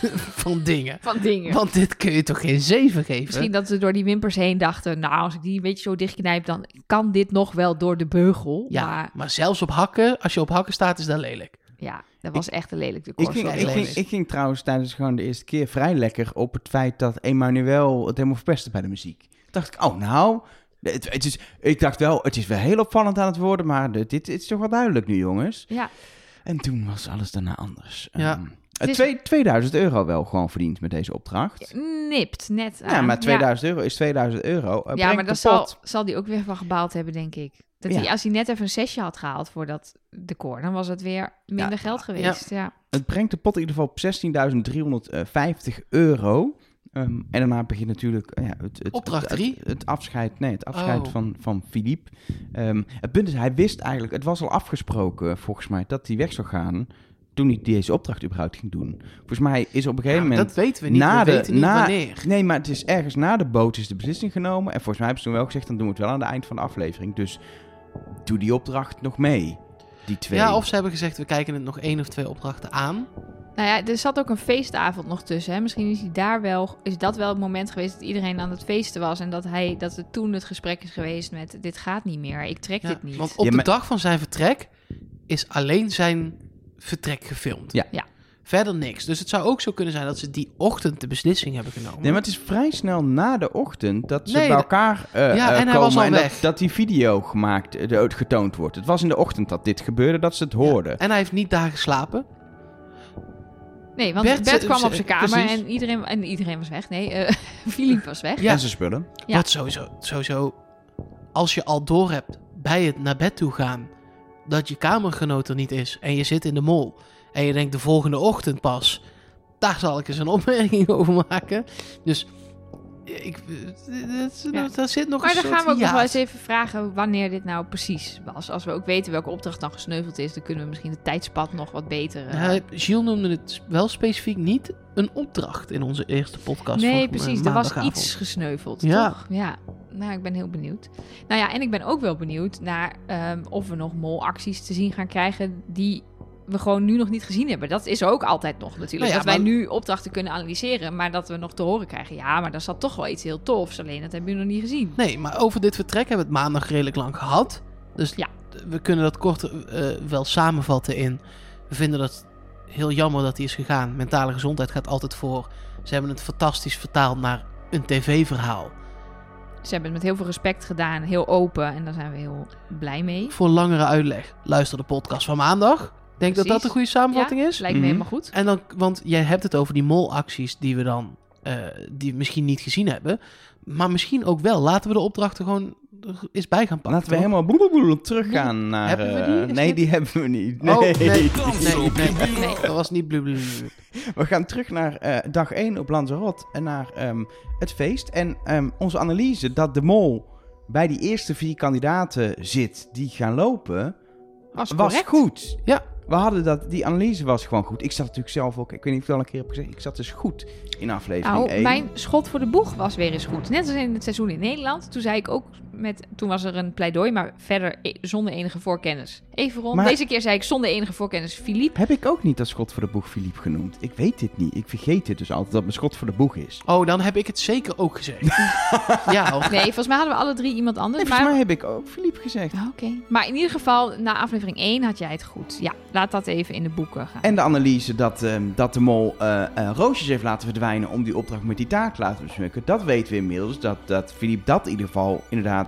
van dingen. Van dingen. Want dit kun je toch geen zeven geven? Misschien dat ze door die wimpers heen dachten, nou, als ik die een beetje zo dichtknijp, dan kan dit nog wel door de beugel. Ja, maar... Maar zelfs op hakken, als je op hakken staat, is dat lelijk. ja, dat was echt een lelijk decor. Ik ging, sorry, ik, ging, jongens. ik ging trouwens tijdens gewoon de eerste keer vrij lekker op het feit dat Emmanuel het helemaal verpestte bij de muziek. Dacht ik, oh nou, het, het is, ik dacht wel, het is wel heel opvallend aan het worden, maar dit, dit is toch wel duidelijk nu, jongens. Ja, En toen was alles daarna anders. Ja. Um, Het is- twee, tweeduizend euro wel gewoon verdiend met deze opdracht. nipt net aan. Ja, maar tweeduizend euro is tweeduizend euro. Uh, Ja, brengt maar de daar zal, pot- zal die ook weer van gebaald hebben, denk ik. Dat Ja. hij, als hij net even een zesje had gehaald voor dat decor, dan was het weer minder Ja. geld geweest. Ja. Het brengt de pot in ieder geval op zestienduizend driehonderdvijftig euro. Um, en daarna begint natuurlijk uh, ja, het, het, Opdracht het, drie? het, het afscheid, nee, het afscheid Oh. van, van Philippe. Um, het punt is, hij wist eigenlijk, het was al afgesproken volgens mij, dat hij weg zou gaan toen hij deze opdracht überhaupt ging doen. Volgens mij is op een Ja, gegeven maar moment... dat weten we niet. na we de- weten niet na- wanneer. Nee, maar het is ergens na de boot is de beslissing genomen. En volgens mij hebben ze toen wel gezegd, dan doen we het wel aan het eind van de aflevering. Dus doe die opdracht nog mee, die twee. Ja, of ze hebben gezegd, we kijken het nog één of twee opdrachten aan. Nou ja, er zat ook een feestavond nog tussen. Hè? Misschien is, hij daar wel, is dat wel het moment geweest dat iedereen aan het feesten was. En dat, hij, dat het toen het gesprek is geweest met, dit gaat niet meer, ik trek Ja, dit niet. want op Ja, de maar- dag van zijn vertrek is alleen zijn vertrek gefilmd. Ja. Ja. Verder niks. Dus het zou ook zo kunnen zijn dat ze die ochtend de beslissing hebben genomen. Nee, maar het is vrij snel na de ochtend dat ze Nee, bij dat- elkaar eh Ja, eh, en hij komen was al en weg. Dat, dat die video gemaakt, eh, de- getoond wordt. Het was in de ochtend dat dit gebeurde, dat ze het hoorden. En hij heeft niet daar geslapen. Nee, want Bert, Bert, eh, kwam ze- op zijn kamer precies. en iedereen, en iedereen was weg. Nee, eh Philippe was weg. Ja. En zijn spullen. Ja. Wat sowieso, sowieso, als je al door hebt bij het naar bed toe gaan, dat je kamergenoot er niet is en je zit in de mol en je denkt de volgende ochtend pas, daar zal ik eens een opmerking over maken. Dus ik, dat, Ja. daar zit nog Maar een dan soort gaan we ook nog wel hiaat. eens even vragen wanneer dit nou precies was. Als we ook weten welke opdracht dan gesneuveld is, dan kunnen we misschien het tijdspad nog wat beter... eh, Ja, Gilles noemde het wel specifiek niet een opdracht in onze eerste podcast. Nee, van, eh, precies. Er was maandagavond. iets gesneuveld, Ja. toch? Ja. Nou, ik ben heel benieuwd. Nou ja, en ik ben ook wel benieuwd naar ehm, of we nog molacties te zien gaan krijgen die we gewoon nu nog niet gezien hebben. Dat is er ook altijd nog natuurlijk. Nou ja, dat wij maar- nu opdrachten kunnen analyseren, maar dat we nog te horen krijgen. Ja, maar daar zat toch wel iets heel tofs. Alleen dat hebben we nog niet gezien. Nee, maar over dit vertrek hebben we het maandag redelijk lang gehad. Dus Ja. we kunnen dat kort eh, wel samenvatten in. We vinden dat heel jammer dat hij is gegaan. Mentale gezondheid gaat altijd voor. Ze hebben het fantastisch vertaald naar een tv-verhaal. Ze hebben het met heel veel respect gedaan, heel open en daar zijn we heel blij mee. Voor langere uitleg, luister de podcast van maandag. Ik denk dat dat Precies. een goede samenvatting Ja, is. Lijkt me Mhm. helemaal goed. En dan, want jij hebt het over die molacties die we dan eh, die we misschien niet gezien hebben. Maar misschien ook wel. Laten we de opdrachten gewoon er eens bij gaan pakken. Laten we toch? helemaal bloebloebloe teruggaan naar... Hebben we eh, die? Is nee, dit- die hebben we niet. Nee. Oh, nee. Nee, Dansen op nee, je nee, Nee. dat was niet blub, blub, blub. We gaan terug naar eh, dag één op Lanzarote en naar ehm, het feest. En ehm, onze analyse dat de mol bij die eerste vier kandidaten zit die gaan lopen, Was was correct. goed. Ja. We hadden dat, die analyse was gewoon goed. Ik zat natuurlijk zelf ook, ik weet niet of ik het al een keer heb gezegd, ik zat dus goed in aflevering Nou, één. mijn schot voor de boeg was weer eens goed. Net als in het seizoen in Nederland. Toen zei ik ook, met, toen was er een pleidooi, maar verder e- zonder enige voorkennis. Even rond. Maar- Deze keer zei ik zonder enige voorkennis Philippe. Heb ik ook niet dat schot voor de boeg Philippe genoemd? Ik weet dit niet. Ik vergeet dit dus altijd dat mijn schot voor de boeg is. Oh, dan heb ik het zeker ook gezegd. ja, hoor. Nee, volgens mij hadden we alle drie iemand anders. Nee, volgens maar... mij heb ik ook Philippe gezegd. Ah, Oké. Maar in ieder geval, na aflevering één had jij het goed. Ja, laat dat even in de boeken gaan. En de analyse dat, ehm, dat de mol eh, eh, roosjes heeft laten verdwijnen om die opdracht met die taart te laten besmukken. Dat weten we inmiddels. Dat, dat Philippe dat in ieder geval inderdaad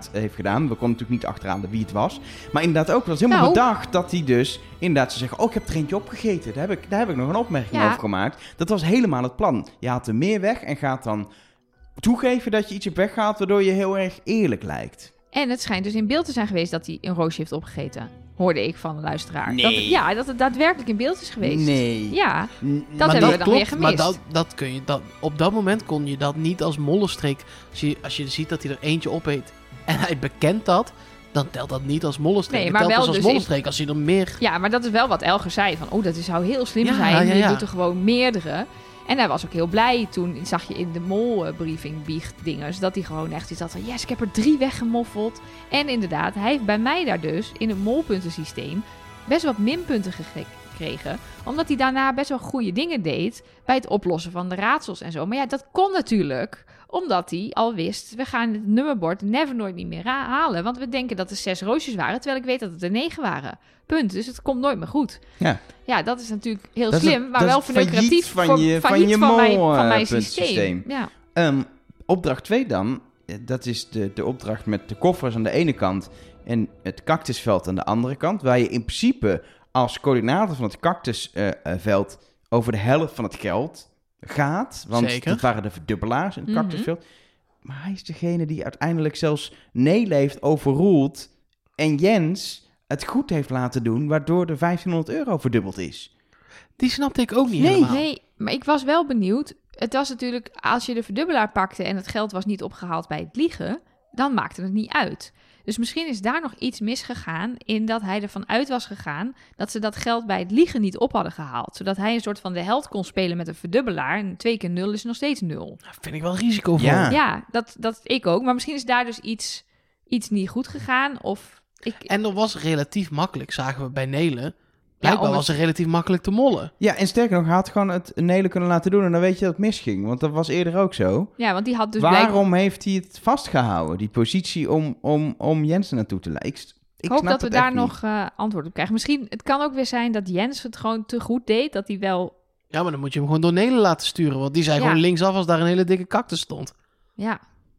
inderdaad heeft gedaan. We konden natuurlijk niet achterhalen wie het was. Maar inderdaad ook, was helemaal Nou. bedacht dat hij dus inderdaad zou zeggen... Oh, ik heb er eentje opgegeten. Daar heb ik, daar heb ik nog een opmerking Ja. over gemaakt. Dat was helemaal het plan. Je haalt er meer weg en gaat dan toegeven dat je iets hebt weggehaald... waardoor je heel erg eerlijk lijkt. En het schijnt dus in beeld te zijn geweest dat hij een roosje heeft opgegeten. Hoorde ik van een luisteraar. Nee. Dat het, ja, dat het daadwerkelijk in beeld is geweest. Nee. Ja, N- dat hebben we dan weer gemist. Maar dat, dat kun je, dat, op dat moment kon je dat niet als mollenstreek... Als je, als je ziet dat hij er eentje opeet en hij bekent dat... dan telt dat niet als mollenstreek. Nee, Het maar telt wel pas als dus in- mollenstreek als hij er meer... ja, maar dat is wel wat Elger zei. Van, oh, dat zou heel slim Ja, zijn. ja, Je ja. doet er gewoon meerdere. En hij was ook heel blij. Toen zag je in de molbriefing biechtdingers... dat hij gewoon echt iets had van... yes, ik heb er drie weggemoffeld. En inderdaad, hij heeft bij mij daar dus... in het molpuntensysteem... best wat minpunten ge- gekregen. Omdat hij daarna best wel goede dingen deed... bij het oplossen van de raadsels en zo. Maar ja, dat kon natuurlijk... omdat hij al wist... we gaan het nummerbord never nooit niet meer ra- halen. Want we denken dat er zes roosjes waren... terwijl ik weet dat het er negen waren. Punt. Dus het komt nooit meer goed. Ja. Ja, dat is natuurlijk heel Dat is slim, het- maar dat wel is failliet verneukeratief van voor- je- van failliet je van, mijn, mol, van mijn eh, systeem. puntsysteem. Ja. Ehm, opdracht twee dan, eh, dat is de, de opdracht met de koffers aan de ene kant en het cactusveld aan de andere kant, waar je in principe als coördinator van het cactusveld over de helft van het geld gaat, want Zeker. dat waren de verdubbelaars in het Mhm. cactusveld. Maar hij is degene die uiteindelijk zelfs Nele heeft overroeld en Jens het goed heeft laten doen, waardoor de vijftienhonderd euro verdubbeld is. Die snapte ik ook niet Nee. helemaal. Nee, maar ik was wel benieuwd. Het was natuurlijk, als je de verdubbelaar pakte en het geld was niet opgehaald bij het liegen, dan maakte het niet uit. Dus misschien is daar nog iets misgegaan in dat hij ervan uit was gegaan dat ze dat geld bij het liegen niet op hadden gehaald. Zodat hij een soort van de held kon spelen met een verdubbelaar. En twee keer nul is nog steeds nul. Dat vind ik wel risicovol. Ja. Ja, dat, dat ik ook. Maar misschien is daar dus iets, iets niet goed gegaan. Of ik, En dat was relatief makkelijk, zagen we bij Nelen. Blijkbaar om het- was het relatief makkelijk te mollen. Ja, en sterker nog, hij had gewoon het Nele kunnen laten doen en dan weet je dat het misging. Want dat was eerder ook zo. ja, want die had dus Waarom blijkbaar... heeft hij het vastgehouden, die positie om, om, om Jensen naartoe te leiden? Ik, ik Ik hoop snap dat we het daar echt nog eh, antwoord op krijgen. Misschien, het kan ook weer zijn dat Jens het gewoon te goed deed. Dat hij wel, Ja, maar dan moet je hem gewoon door Nelen laten sturen. Want die zei Ja. gewoon linksaf als daar een hele dikke cactus stond. ja...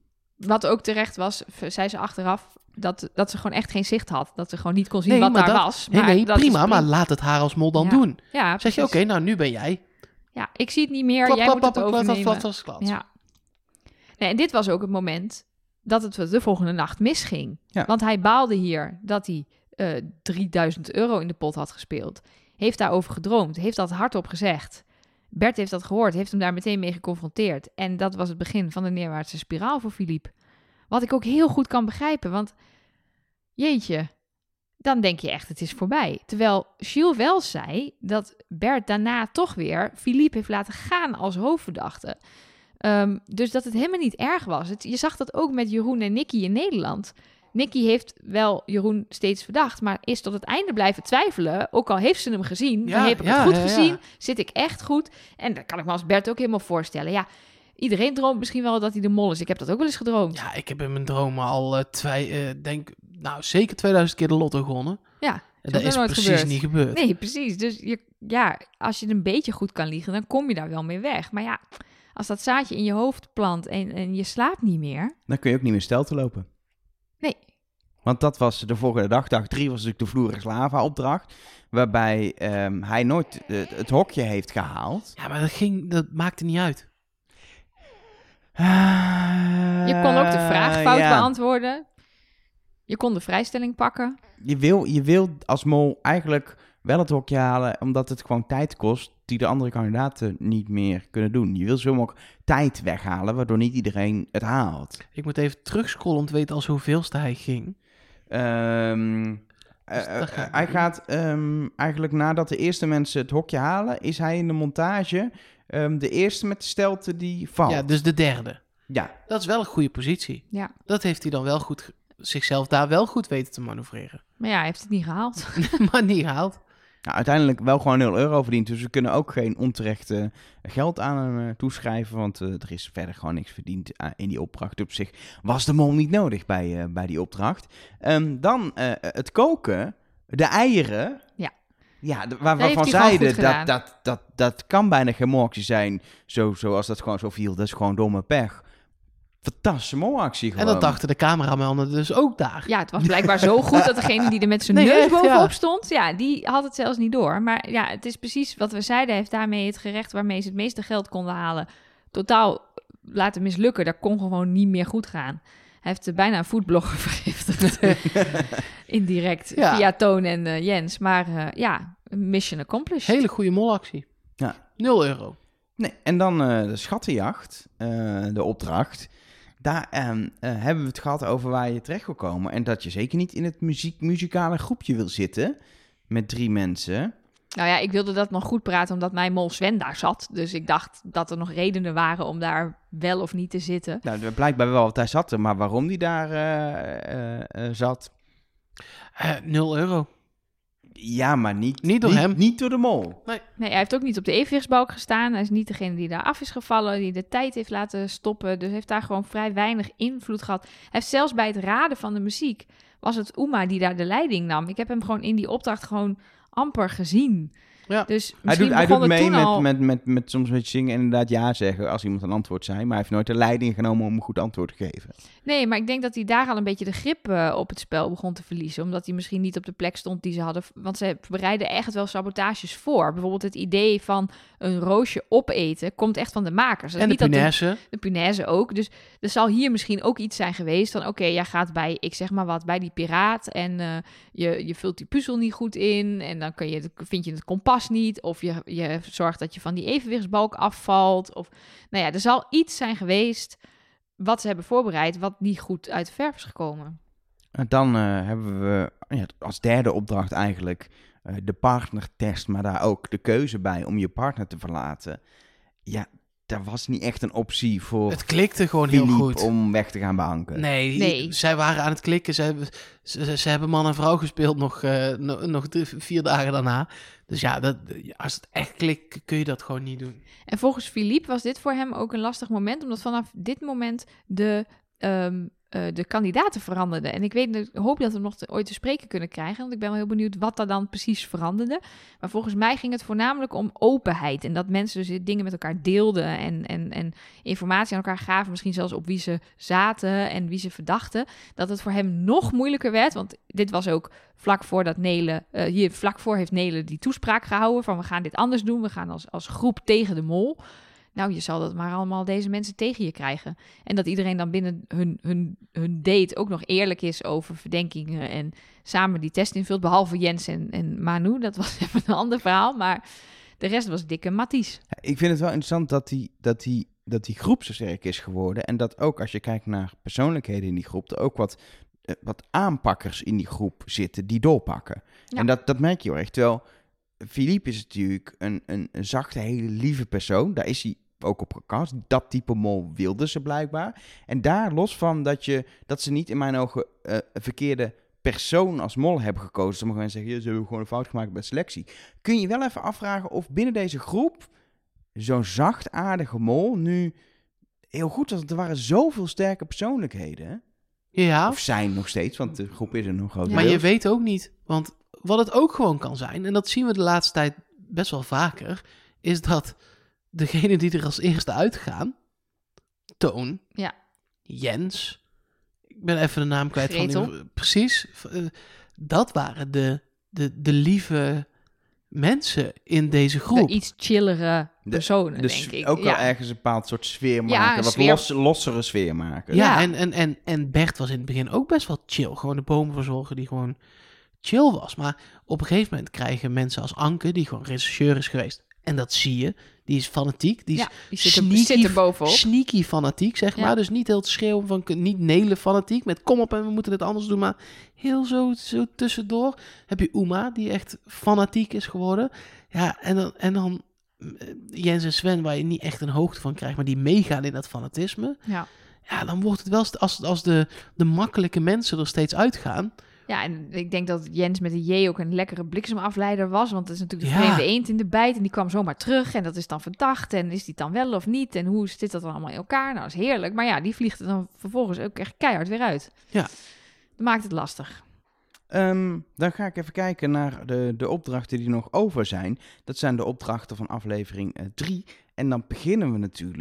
Wat ook terecht was, v- zei ze achteraf, dat, dat ze gewoon echt geen zicht had. Dat ze gewoon niet kon zien Nee, wat maar daar dat- was. Nee, Maar nee, dat is prima, maar laat het haar als mol dan Ja. doen. Ja, Zeg je, oké, precies. nou, nu ben jij. Ja, ik zie het niet meer, Klap, jij klap, moet klap, het klap, klap, overnemen. klap, klap, klap. Ja. Nee, en dit was ook het moment dat het de volgende nacht misging. Ja. Want hij baalde hier dat hij eh, drieduizend euro in de pot had gespeeld. Heeft daarover gedroomd, heeft dat hardop gezegd. Bert heeft dat gehoord, heeft hem daar meteen mee geconfronteerd. En dat was het begin van de neerwaartse spiraal voor Philippe. Wat ik ook heel goed kan begrijpen, want jeetje, dan denk je echt het is voorbij. Terwijl Jules wel zei dat Bert daarna toch weer Philippe heeft laten gaan als hoofdverdachte. Um, dus dat het helemaal niet erg was. Het, je zag dat ook met Jeroen en Nicky in Nederland. Nicky heeft wel Jeroen steeds verdacht, maar is tot het einde blijven twijfelen. Ook al heeft ze hem gezien, Ja, dan heb ik ja, het goed ja, ja. gezien, zit ik echt goed. En dat kan ik me als Bert ook helemaal voorstellen. Ja, iedereen droomt misschien wel dat hij de mol is. Ik heb dat ook wel eens gedroomd. Ja, ik heb in mijn dromen al, uh, twee, uh, denk, nou, zeker tweeduizend keer de lotto gewonnen. Ja, En is dat nog is nooit precies gebeurd. niet gebeurd. Nee, precies. Dus je, ja, als je een beetje goed kan liegen, dan kom je daar wel mee weg. Maar ja, als dat zaadje in je hoofd plant en, en je slaapt niet meer... Dan kun je ook niet meer stel te lopen. Nee. Want dat was de volgende dag. Dag drie was natuurlijk de Vloeris Lava opdracht. Waarbij um, hij nooit uh, het hokje heeft gehaald. Ja, maar dat, ging, dat maakte niet uit. Je kon ook de vraag fout ja. beantwoorden. Je kon de vrijstelling pakken. Je wil, je wil als mol eigenlijk wel het hokje halen, omdat het gewoon tijd kost die de andere kandidaten niet meer kunnen doen. Je wil zo mogelijk tijd weghalen, waardoor niet iedereen het haalt. Ik moet even terugscrollen om te weten als hoeveelste hij ging. Um, Dus uh, dat uh, gaat hij niet. gaat um, eigenlijk nadat de eerste mensen het hokje halen, is hij in de montage um, de eerste met de stelte die valt. Ja, dus de derde. Ja. Dat is wel een goede positie. Ja. Dat heeft hij dan wel goed, ge- zichzelf daar wel goed weten te manoeuvreren. Maar ja, hij heeft het niet gehaald. maar niet gehaald. Nou, uiteindelijk wel gewoon nul euro verdiend. Dus we kunnen ook geen onterecht uh, geld aan hem uh, toeschrijven. Want uh, er is verder gewoon niks verdiend uh, in die opdracht. Op zich was de mol niet nodig bij, uh, bij die opdracht. Um, dan uh, het koken. De eieren. Ja. Ja, de, waar, Dat waarvan heeft hij gewoon zeiden goed dat, gedaan. dat, dat, dat kan bijna geen morkje zijn. Zo, zoals dat gewoon zo viel. Dat is gewoon domme pech. Fantastische molactie gewoon. En dat dachten de cameramannen dus ook daar. Ja, het was blijkbaar zo goed dat degene die er met zijn Nee, neus echt, bovenop ja. stond, ja, die had het zelfs niet door. Maar ja, het is precies wat we zeiden, heeft daarmee het gerecht waarmee ze het meeste geld konden halen, totaal laten mislukken. Dat kon gewoon niet meer goed gaan. Hij heeft uh, bijna een foodblogger vergiftigd. Indirect, Ja. via Toon en uh, Jens. Maar uh, ja, mission accomplished. Hele goede molactie. Ja. Nul euro. Nee, en dan uh, de schattenjacht, uh, de opdracht. Daar um, uh, hebben we het gehad over waar je terecht wil komen. En dat je zeker niet in het muziek, muzikale groepje wil zitten met drie mensen. Nou ja, ik wilde dat nog goed praten omdat mijn mol Sven daar zat. Dus ik dacht dat er nog redenen waren om daar wel of niet te zitten. Nou, blijkbaar wel, want hij zat er. Maar waarom die daar uh, uh, uh, zat? Uh, nul euro. Ja, maar niet, Niet door hem. Niet door de mol. Nee, hij heeft ook niet op de evenwichtsbalk gestaan. Hij is niet degene die daar af is gevallen, die de tijd heeft laten stoppen. Dus heeft daar gewoon vrij weinig invloed gehad. Hij heeft zelfs bij het raden van de muziek, was het Uma die daar de leiding nam. Ik heb hem gewoon in die opdracht gewoon amper gezien. Ja. Dus Hij doet, hij begon doet het mee toen met, al... met, met, met soms met zingen en inderdaad ja zeggen als iemand een antwoord zei. Maar hij heeft nooit de leiding genomen om een goed antwoord te geven. Nee, maar ik denk dat hij daar al een beetje de grip uh, op het spel begon te verliezen. Omdat hij misschien niet op de plek stond die ze hadden. Want ze bereiden echt wel sabotages voor. Bijvoorbeeld het idee van een roosje opeten komt echt van de makers. Dat En is de niet dat punaise. de punaise ook. Dus er zal hier misschien ook iets zijn geweest van... oké, okay, jij gaat bij, ik zeg maar wat, bij die piraat... en uh, je, je vult die puzzel niet goed in... en dan kun je, vind je het kompas niet... of je, je zorgt dat je van die evenwichtsbalk afvalt... of nou ja, er zal iets zijn geweest... wat ze hebben voorbereid... wat niet goed uit de verf is gekomen. En dan uh, hebben we ja, als derde opdracht eigenlijk... Uh, de partnertest, maar daar ook de keuze bij om je partner te verlaten. Ja, daar was niet echt een optie voor Het klikte gewoon Philippe heel goed. om weg te gaan behanken. Nee, Nee. zij waren aan het klikken. Ze hebben, ze, ze hebben man en vrouw gespeeld nog, uh, no, nog drie, vier dagen daarna. Dus ja, dat, als het echt klikt, kun je dat gewoon niet doen. En volgens Philippe was dit voor hem ook een lastig moment... omdat vanaf dit moment de... Um, Uh, de kandidaten veranderden. En ik weet, ik hoop dat we hem nog te, ooit te spreken kunnen krijgen, want ik ben wel heel benieuwd wat er dan precies veranderde. Maar volgens mij ging het voornamelijk om openheid en dat mensen dus dingen met elkaar deelden en, en, en informatie aan elkaar gaven, misschien zelfs op wie ze zaten en wie ze verdachten. Dat het voor hem nog moeilijker werd, want dit was ook vlak voordat Nele, uh, hier vlak voor heeft Nele die toespraak gehouden van we gaan dit anders doen, we gaan als, als groep tegen de mol. Nou, je zal dat maar allemaal deze mensen tegen je krijgen. En dat iedereen dan binnen hun, hun, hun date ook nog eerlijk is over verdenkingen en samen die test invult. Behalve Jens en, en Manu, dat was even een ander verhaal. Maar de rest was dikke matties. Ik vind het wel interessant dat die, dat, die, dat die groep zo sterk is geworden. En dat ook als je kijkt naar persoonlijkheden in die groep, er ook wat, wat aanpakkers in die groep zitten die doorpakken. Ja. En dat, dat merk je wel echt. Terwijl Philippe is natuurlijk een, een, een zachte, hele lieve persoon. Daar is hij ook op gecast. Dat type mol wilden ze blijkbaar. En daar los van dat, je, dat ze niet in mijn ogen uh, een verkeerde persoon als mol hebben gekozen. Sommige mensen zeggen, ja, ze hebben gewoon een fout gemaakt bij selectie. Kun je wel even afvragen of binnen deze groep zo'n zachtaardige mol nu heel goed was. Er waren zoveel sterke persoonlijkheden. Ja. Of zijn nog steeds, want de groep is er nog groot. Maar je weet ook niet, want wat het ook gewoon kan zijn, en dat zien we de laatste tijd best wel vaker, is dat degene die er als eerste uitgaan, Toon, Ja. Jens, ik ben even de naam kwijt Gretel. van die, precies, dat waren de, de, de lieve mensen in deze groep. De iets chillere personen, Dus denk ik. ook wel ja. ergens een bepaald soort sfeer Ja, maken. een wat sfeer- los, lossere sfeer maken. Ja, Ja. En, en, en, en Bert was in het begin ook best wel chill. Gewoon de bomenverzorger die gewoon chill was. Maar op een gegeven moment krijgen mensen als Anke, die gewoon rechercheur is geweest. En dat zie je. Die is fanatiek. Die is Ja, die zit er, sneaky, zit er bovenop. sneaky fanatiek, zeg Ja. maar. Dus niet heel te schreeuwen van, niet Nele fanatiek. Met kom op en we moeten dit anders doen. Maar heel zo, zo tussendoor heb je Uma, die echt fanatiek is geworden. Ja, en dan, en dan eh, Jens en Sven, waar je niet echt een hoogte van krijgt, maar die meegaan in dat fanatisme. Ja. Ja, dan wordt het wel, st- als, als de, de makkelijke mensen er steeds uitgaan. Ja, en ik denk dat Jens met de J ook een lekkere bliksemafleider was. Want het is natuurlijk de Ja. vreemde eend in de bijt. En die kwam zomaar terug. En dat is dan verdacht. En is die dan wel of niet? En hoe zit dat dan allemaal in elkaar? Nou, dat is heerlijk. Maar ja, die vliegt er dan vervolgens ook echt keihard weer uit. Ja. Dat maakt het lastig. Um, dan ga ik even kijken naar de, de opdrachten die nog over zijn. Dat zijn de opdrachten van aflevering drie. En dan beginnen we natuurlijk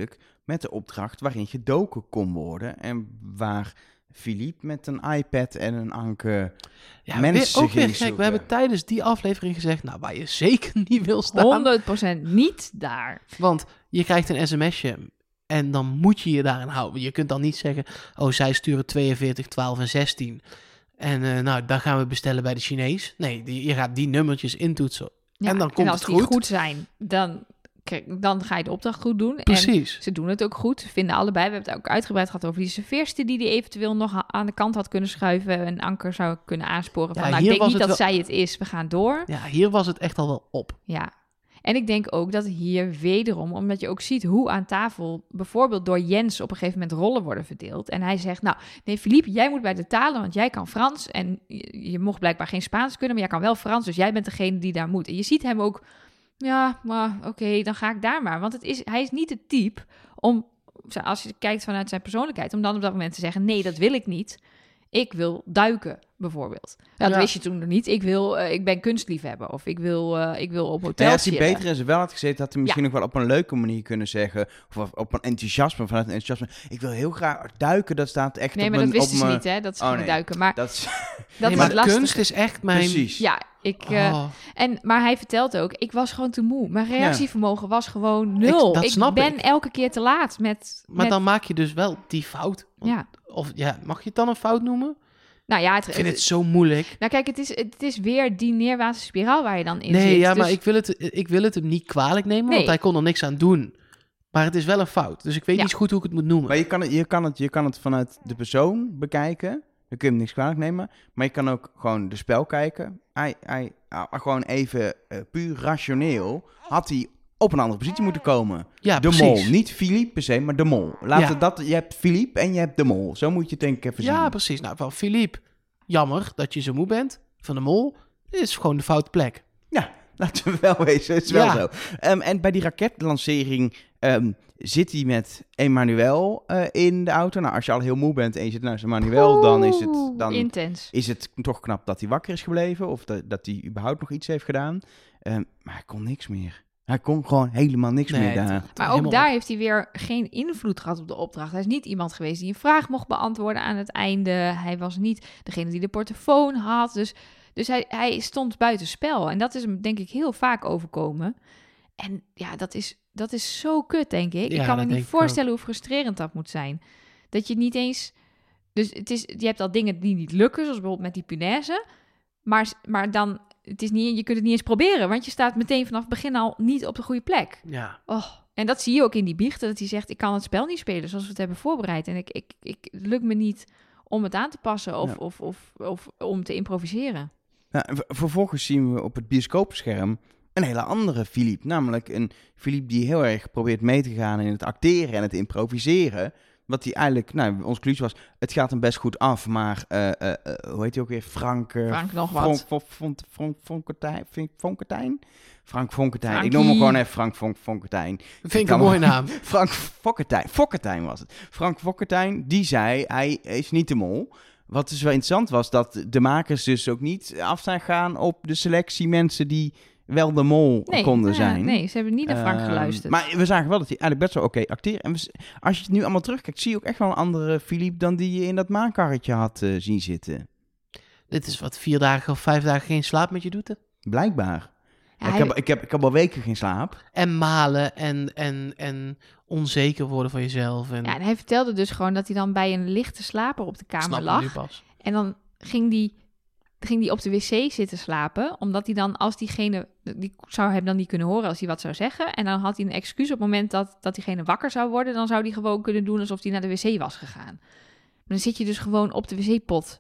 met de opdracht waarin gedoken kon worden. En waar Philippe met een iPad en een anker Ja, mensen weer, ook weer ging gek. We zoeken. hebben tijdens die aflevering gezegd, nou, waar je zeker niet wil staan. honderd procent niet daar. Want je krijgt een sms'je en dan moet je je daarin houden. Je kunt dan niet zeggen, oh, zij sturen tweeënveertig, twaalf en zestien. En uh, nou, dan gaan we bestellen bij de Chinees. Nee, die, je gaat die nummertjes intoetsen. Ja, en dan komt en als het die goed. goed zijn, dan, krijg- dan ga je de opdracht goed doen. Precies. En ze doen het ook goed. Ze vinden allebei. We hebben het ook uitgebreid gehad over die serveerster die die eventueel nog a- aan de kant had kunnen schuiven. Een anker zou kunnen aansporen. Ja, Van, nou, hier ik denk was niet het dat wel- zij het is. We gaan door. Ja, hier was het echt al wel op. Ja. En ik denk ook dat hier wederom, omdat je ook ziet hoe aan tafel bijvoorbeeld door Jens op een gegeven moment rollen worden verdeeld. En hij zegt, nou, nee Philippe, jij moet bij de talen, want jij kan Frans. En je, je mocht blijkbaar geen Spaans kunnen, maar jij kan wel Frans. Dus jij bent degene die daar moet. En je ziet hem ook, ja, maar oké, okay, dan ga ik daar maar. Want het is, hij is niet het type om, als je kijkt vanuit zijn persoonlijkheid, om dan op dat moment te zeggen, nee, dat wil ik niet. Ik wil duiken, bijvoorbeeld. Ja, dat Ja. wist je toen nog niet. Ik, wil, uh, ik ben kunstliefhebber of ik wil, uh, ik wil op Nou hotel ja, als hij chillen. beter in zijn wel had gezeten, had hij misschien nog wel op een leuke manier kunnen zeggen. Of op een enthousiasme, vanuit een enthousiasme. Ik wil heel graag duiken, dat staat echt Nee, op maar mijn... dat wisten op ze mijn- niet, hè? Dat ze Oh, gingen nee. duiken. Maar Dat is... dat Nee, is maar het lastige. kunst is echt mijn... Precies. Ja, ik... eh, Oh. en, maar hij vertelt ook, ik was gewoon te moe. Mijn reactievermogen was gewoon nul. Ik- dat ik snap ben ik. elke keer te laat met... Maar met- dan maak je dus wel die fout. Ja. Of ja, mag je het dan een fout noemen? Nou ja, het, Ik vind het zo moeilijk. nou kijk, het is, het is weer die neerwaartse spiraal waar je dan in Nee, zit. ja, Dus- maar ik wil, het, ik wil het hem niet kwalijk nemen, Nee. want hij kon er niks aan doen. Maar het is wel een fout. Dus ik weet Ja. niet goed hoe ik het moet noemen. Maar je kan, het, je, kan het, je kan het vanuit de persoon bekijken. Dan kun je hem niks kwalijk nemen. Maar je kan ook gewoon de spel kijken. Hij, hij, ah, gewoon even uh, puur rationeel had hij op een andere positie moeten komen. Ja, de precies. mol. Niet Philippe per se, maar de mol. Laten Ja. dat, je hebt Philippe en je hebt de mol. Zo moet je het denk ik even zien. Ja, precies. Nou, van Philippe, jammer dat je zo moe bent. Van de mol, dit is gewoon de foute plek. Ja, laten we wel wezen. Het is wel Ja. zo. Um, en bij die raketlancering um, zit hij met Emmanuel uh, in de auto. Nou, als je al heel moe bent en je zit naast Emmanuel, dan is het... Oeh, Dan intens. is het toch knap dat hij wakker is gebleven. Of dat, dat hij überhaupt nog iets heeft gedaan. Um, maar hij kon niks meer. Hij kon gewoon helemaal niks Nee, meer het- daar. Maar ook daar heeft hij weer geen invloed gehad op de opdracht. Hij is niet iemand geweest die een vraag mocht beantwoorden aan het einde. Hij was niet degene die de portofoon had. Dus, dus hij, hij stond buitenspel. En dat is hem denk ik heel vaak overkomen. En ja, dat is, dat is zo kut, denk ik. Ja, ik kan me dat niet denk ik voorstellen hoe frustrerend dat moet zijn. Dat je niet eens... Dus het is, je hebt al dingen die niet lukken, zoals bijvoorbeeld met die punaise. Maar, maar dan... Het is niet, je kunt het niet eens proberen, want je staat meteen vanaf het begin al niet op de goede plek. Ja. Oh, en dat zie je ook in die biechten, dat hij zegt, ik kan het spel niet spelen zoals we het hebben voorbereid. En ik, ik, ik, het lukt me niet om het aan te passen of, Ja. of, of, of om te improviseren. Nou, en v- vervolgens zien we op het bioscoopscherm een hele andere Philippe. Namelijk een Philippe die heel erg probeert mee te gaan in het acteren en het improviseren. Wat hij eigenlijk, nou, onze conclusie was, het gaat hem best goed af, maar, uh, uh, uh, hoe heet hij ook weer? Frank... Uh, Frank nog wat. Frank, Frank, Frank, Frank Fonketijn? Frank Fonketijn? Frank Fonketijn. Ik Frankie. noem hem gewoon even Frank Fonk, Fonketijn. Vind ik kan een mooie wel. naam. Frank Fokketijn. Fokketijn was het. Frank Fokketijn, die zei, hij is niet de mol. Wat dus wel interessant was, dat de makers dus ook niet af zijn gaan op de selectie mensen die wel de mol Nee, konden eh, zijn. nee, ze hebben niet naar Frank Ehm, geluisterd. Maar we zagen wel dat hij eigenlijk best wel oké acteert. En we, s- als je het nu allemaal terugkijkt, zie je ook echt wel een andere Philippe dan die je in dat maankarretje had uh, zien zitten. Dit is wat vier dagen of vijf dagen geen slaap met je doet. Hè? Blijkbaar. Ja, ik, hij- heb, ik, heb, ik heb al weken geen slaap. En malen en, en, en onzeker worden van jezelf. En ja, en hij vertelde dus gewoon dat hij dan bij een lichte slaper op de kamer snap je lag. nu pas. En dan ging die, ging die op de wc zitten slapen. Omdat hij dan, als diegene... Die zou hem dan niet kunnen horen als hij wat zou zeggen. En dan had hij een excuus op het moment dat, dat diegene wakker zou worden. Dan zou hij gewoon kunnen doen alsof hij naar de wc was gegaan. Maar dan zit je dus gewoon op de wc-pot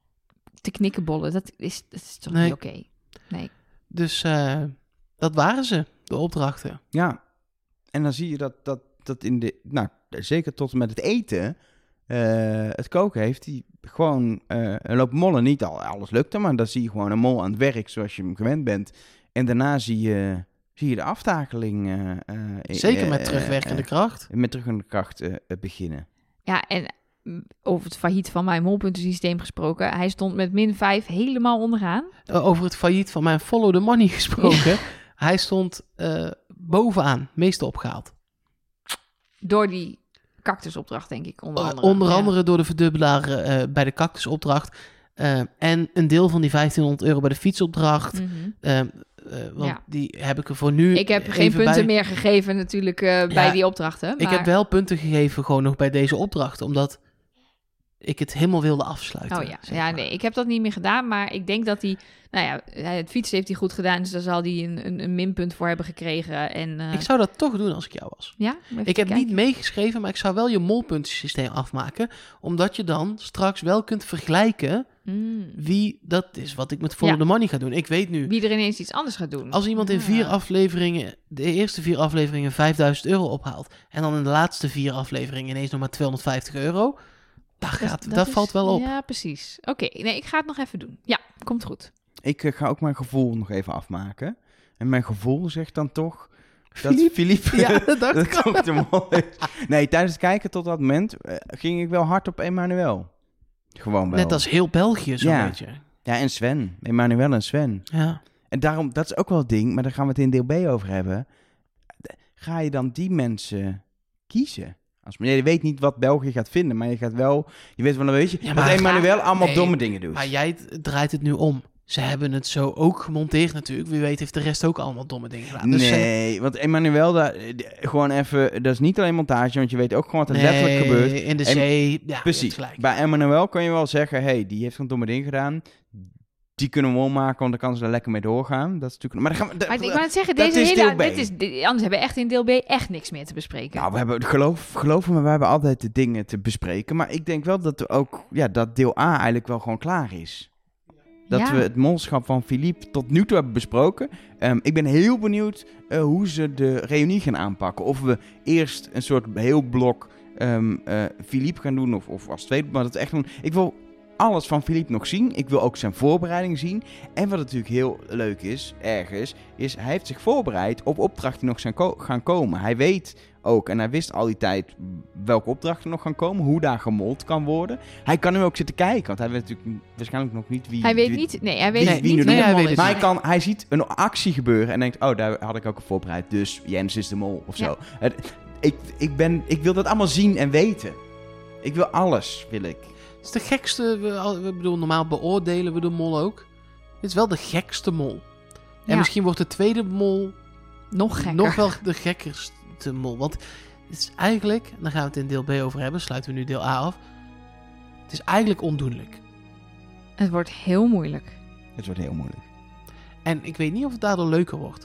te knikkenbollen. Dat is, dat is toch Nee. niet oké? Nee. Dus uh, dat waren ze, de opdrachten. Ja. En dan zie je dat, dat, dat in de... Nou, zeker tot en met het eten... Uh, het koken heeft hij gewoon uh, een loop mollen. Niet al, alles lukte, maar dan zie je gewoon een mol aan het werk zoals je hem gewend bent. En daarna zie je, zie je de aftakeling... Uh, uh, Zeker met uh, terugwerkende uh, kracht. Met terugwerkende kracht uh, beginnen. Ja, en mm, over het failliet van mijn molpuntensysteem gesproken. Hij stond met min vijf helemaal onderaan. Uh, over het failliet van mijn Follow the Money gesproken. Hij stond uh, bovenaan, meeste opgehaald. Door die cactusopdracht, denk ik, onder Uh, andere. onder Ja. andere door de verdubbelaar uh, bij de cactusopdracht. Uh, en een deel van die vijftienhonderd euro bij de fietsopdracht. Mhm. Uh, uh, want Ja. die heb ik er voor nu Ik heb even geen punten bij. meer gegeven natuurlijk uh, bij die opdrachten. Ik maar... heb wel punten gegeven gewoon nog bij deze opdracht. Omdat ik het helemaal wilde afsluiten. Oh ja, zeg ja maar. nee, ik heb dat niet meer gedaan. Maar ik denk dat hij... Nou ja, het fietsen heeft hij goed gedaan. Dus daar zal hij een, een, een minpunt voor hebben gekregen. En, uh... Ik zou dat toch doen als ik jou was. Ja? Even Ik heb kijken. niet meegeschreven, maar ik zou wel je molpuntensysteem afmaken. Omdat je dan straks wel kunt vergelijken Mm. wie dat is wat ik met Follow Ja. the Money ga doen. Ik weet nu, Wie er ineens iets anders gaat doen. als iemand in Ah. vier afleveringen, de eerste vier afleveringen vijfduizend euro ophaalt. En dan in de laatste vier afleveringen ineens nog maar tweehonderdvijftig euro. Dat, gaat, dat, is- valt wel op. Ja, precies. Oké, nee, ik ga het nog even doen. Ja, komt goed. Ik uh, ga ook mijn gevoel nog even afmaken. En mijn gevoel zegt dan toch dat Philippe? Philippe... Ja, dat dacht dat ik al. ook de mol is. Nee, tijdens het kijken tot dat moment uh, ging ik wel hard op Emmanuel. Gewoon wel. Net als heel België zo'n Ja. beetje. Ja, en Sven. Emmanuel en Sven. Ja. En daarom, dat is ook wel het ding, maar daar gaan we het in deel B over hebben. Ga je dan die mensen kiezen? Als, je weet niet wat België gaat vinden, maar je gaat wel... Je weet wel een beetje Ja, dat maar- Emmanuel allemaal Nee, domme dingen doet. Maar jij t- draait het nu om. Ze hebben het zo ook gemonteerd natuurlijk. Wie weet heeft de rest ook allemaal domme dingen gedaan. Dus ze- Nee, want Emmanuel, daar, eh, gewoon even... Dat is niet alleen montage, want je weet ook gewoon wat er letterlijk Nee, gebeurt. in de En- zee. Ja, je hebt Precies. gelijk. Bij Emmanuel kan je wel zeggen, hey, die heeft een domme ding gedaan. Die kunnen we ommaken, want dan kan ze er lekker mee doorgaan. Dat is natuurlijk... Maar dan gaan we... Maar ik wou net zeggen, dat deze is hele... deel B. Dit is, dit- anders hebben we echt in deel B echt niks meer te bespreken. Nou, we hebben, geloof, geloof me, we hebben altijd de dingen te bespreken. Maar ik denk wel dat we ook, ja, dat deel A eigenlijk wel gewoon klaar is. Dat Ja. we het molschap van Philippe tot nu toe hebben besproken. Um, ik ben heel benieuwd uh, hoe ze de reunie gaan aanpakken. Of we eerst een soort heel blok um, uh, Philippe gaan doen, of, of als tweede. Maar dat is echt een, ik wil alles van Philippe nog zien. Ik wil ook zijn voorbereiding zien. En wat natuurlijk heel leuk is, ergens, is hij heeft zich voorbereid op opdrachten die nog zijn ko- gaan komen. Hij weet ook, en hij wist al die tijd welke opdrachten nog gaan komen, hoe daar gemold kan worden. Hij kan nu ook zitten kijken, want hij weet natuurlijk waarschijnlijk nog niet wie... Hij weet wie- niet... Nee, hij weet wie- niet wie nu wie de de mol mol is. is. Maar hij, kan, hij ziet een actie gebeuren en denkt, oh, daar had ik ook op voorbereid, dus Jens is de mol, of zo. Ja. Het, ik, ik, ben, ik wil dat allemaal zien en weten. Ik wil alles, wil ik. Het is de gekste... We, al- we bedoel, normaal beoordelen we de mol ook. Het is wel de gekste mol. En Ja. misschien wordt de tweede mol Nog gekker. nog wel de gekkerste mol. Want het is eigenlijk... en daar gaan we het in deel B over hebben. Sluiten we nu deel A af. Het is eigenlijk ondoenlijk. Het wordt heel moeilijk. Het wordt heel moeilijk. En ik weet niet of het daardoor leuker wordt.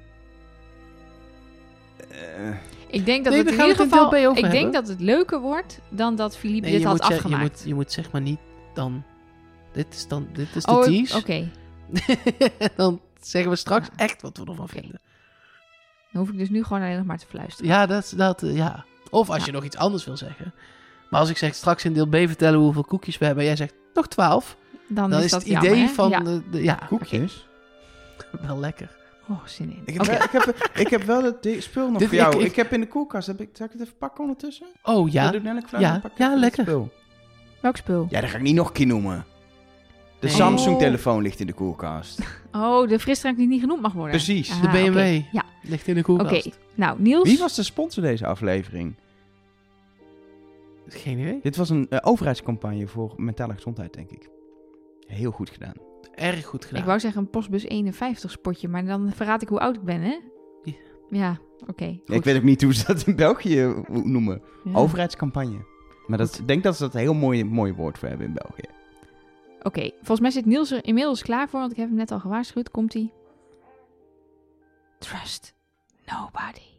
Eh, Ik denk dat Nee, het daar in gaan we ieder het in geval... deel B over ik denk hebben. dat het leuker wordt dan dat Philippe Nee, dit je, had moet, je, je, afgemaakt. moet, je moet zeg maar niet dan... Dit is dan dit is de oh, tease. oké. Dan zeggen we straks echt wat we ervan Oké. vinden. Dan hoef ik dus nu gewoon alleen nog maar te fluisteren. Ja, dat, dat eh, ja. Of als Ja. je nog iets anders wil zeggen. Maar als ik zeg straks in deel B vertellen hoeveel koekjes we hebben... en jij zegt nog twaalf... Dan, dan is is dat het idee jammer, hè? van... Ja. De, de- ja, koekjes? wel lekker. Oh, zin in. Ik heb, wel, ik, heb, ik heb wel het di- spul nog Dit- voor jou. ik- Ik, ik- heb in de koelkast, heb ik, zal ik het even pakken ondertussen? Oh ja, Wil je doen, Nelleke, Ja, dan pak ik ja, even het lekker. spul. Welk spul? Ja, dat ga ik niet nog een keer noemen. De Nee. Samsung-telefoon ligt in de koelkast. Oh, de frisdrank die niet genoemd mag worden. Precies. Ah, de B M W oké. Ja, ligt in de oké. koelkast. Nou, Niels. Wie was de sponsor deze aflevering? Geen idee. Dit was een uh, overheidscampagne voor mentale gezondheid, denk ik. Heel goed gedaan. Erg goed gedaan. Ik wou zeggen een postbus eenenvijftig spotje, maar dan verraad ik hoe oud ik ben, hè? Ja. Ja, oké. Ja, ik weet ook niet hoe ze dat in België noemen. Ja. Overheidscampagne. Maar dat, ik denk dat ze dat een heel mooi, mooi woord voor hebben in België. Oké, volgens mij zit Niels er inmiddels klaar voor, want ik heb hem net al gewaarschuwd. Komt-ie. Trust nobody.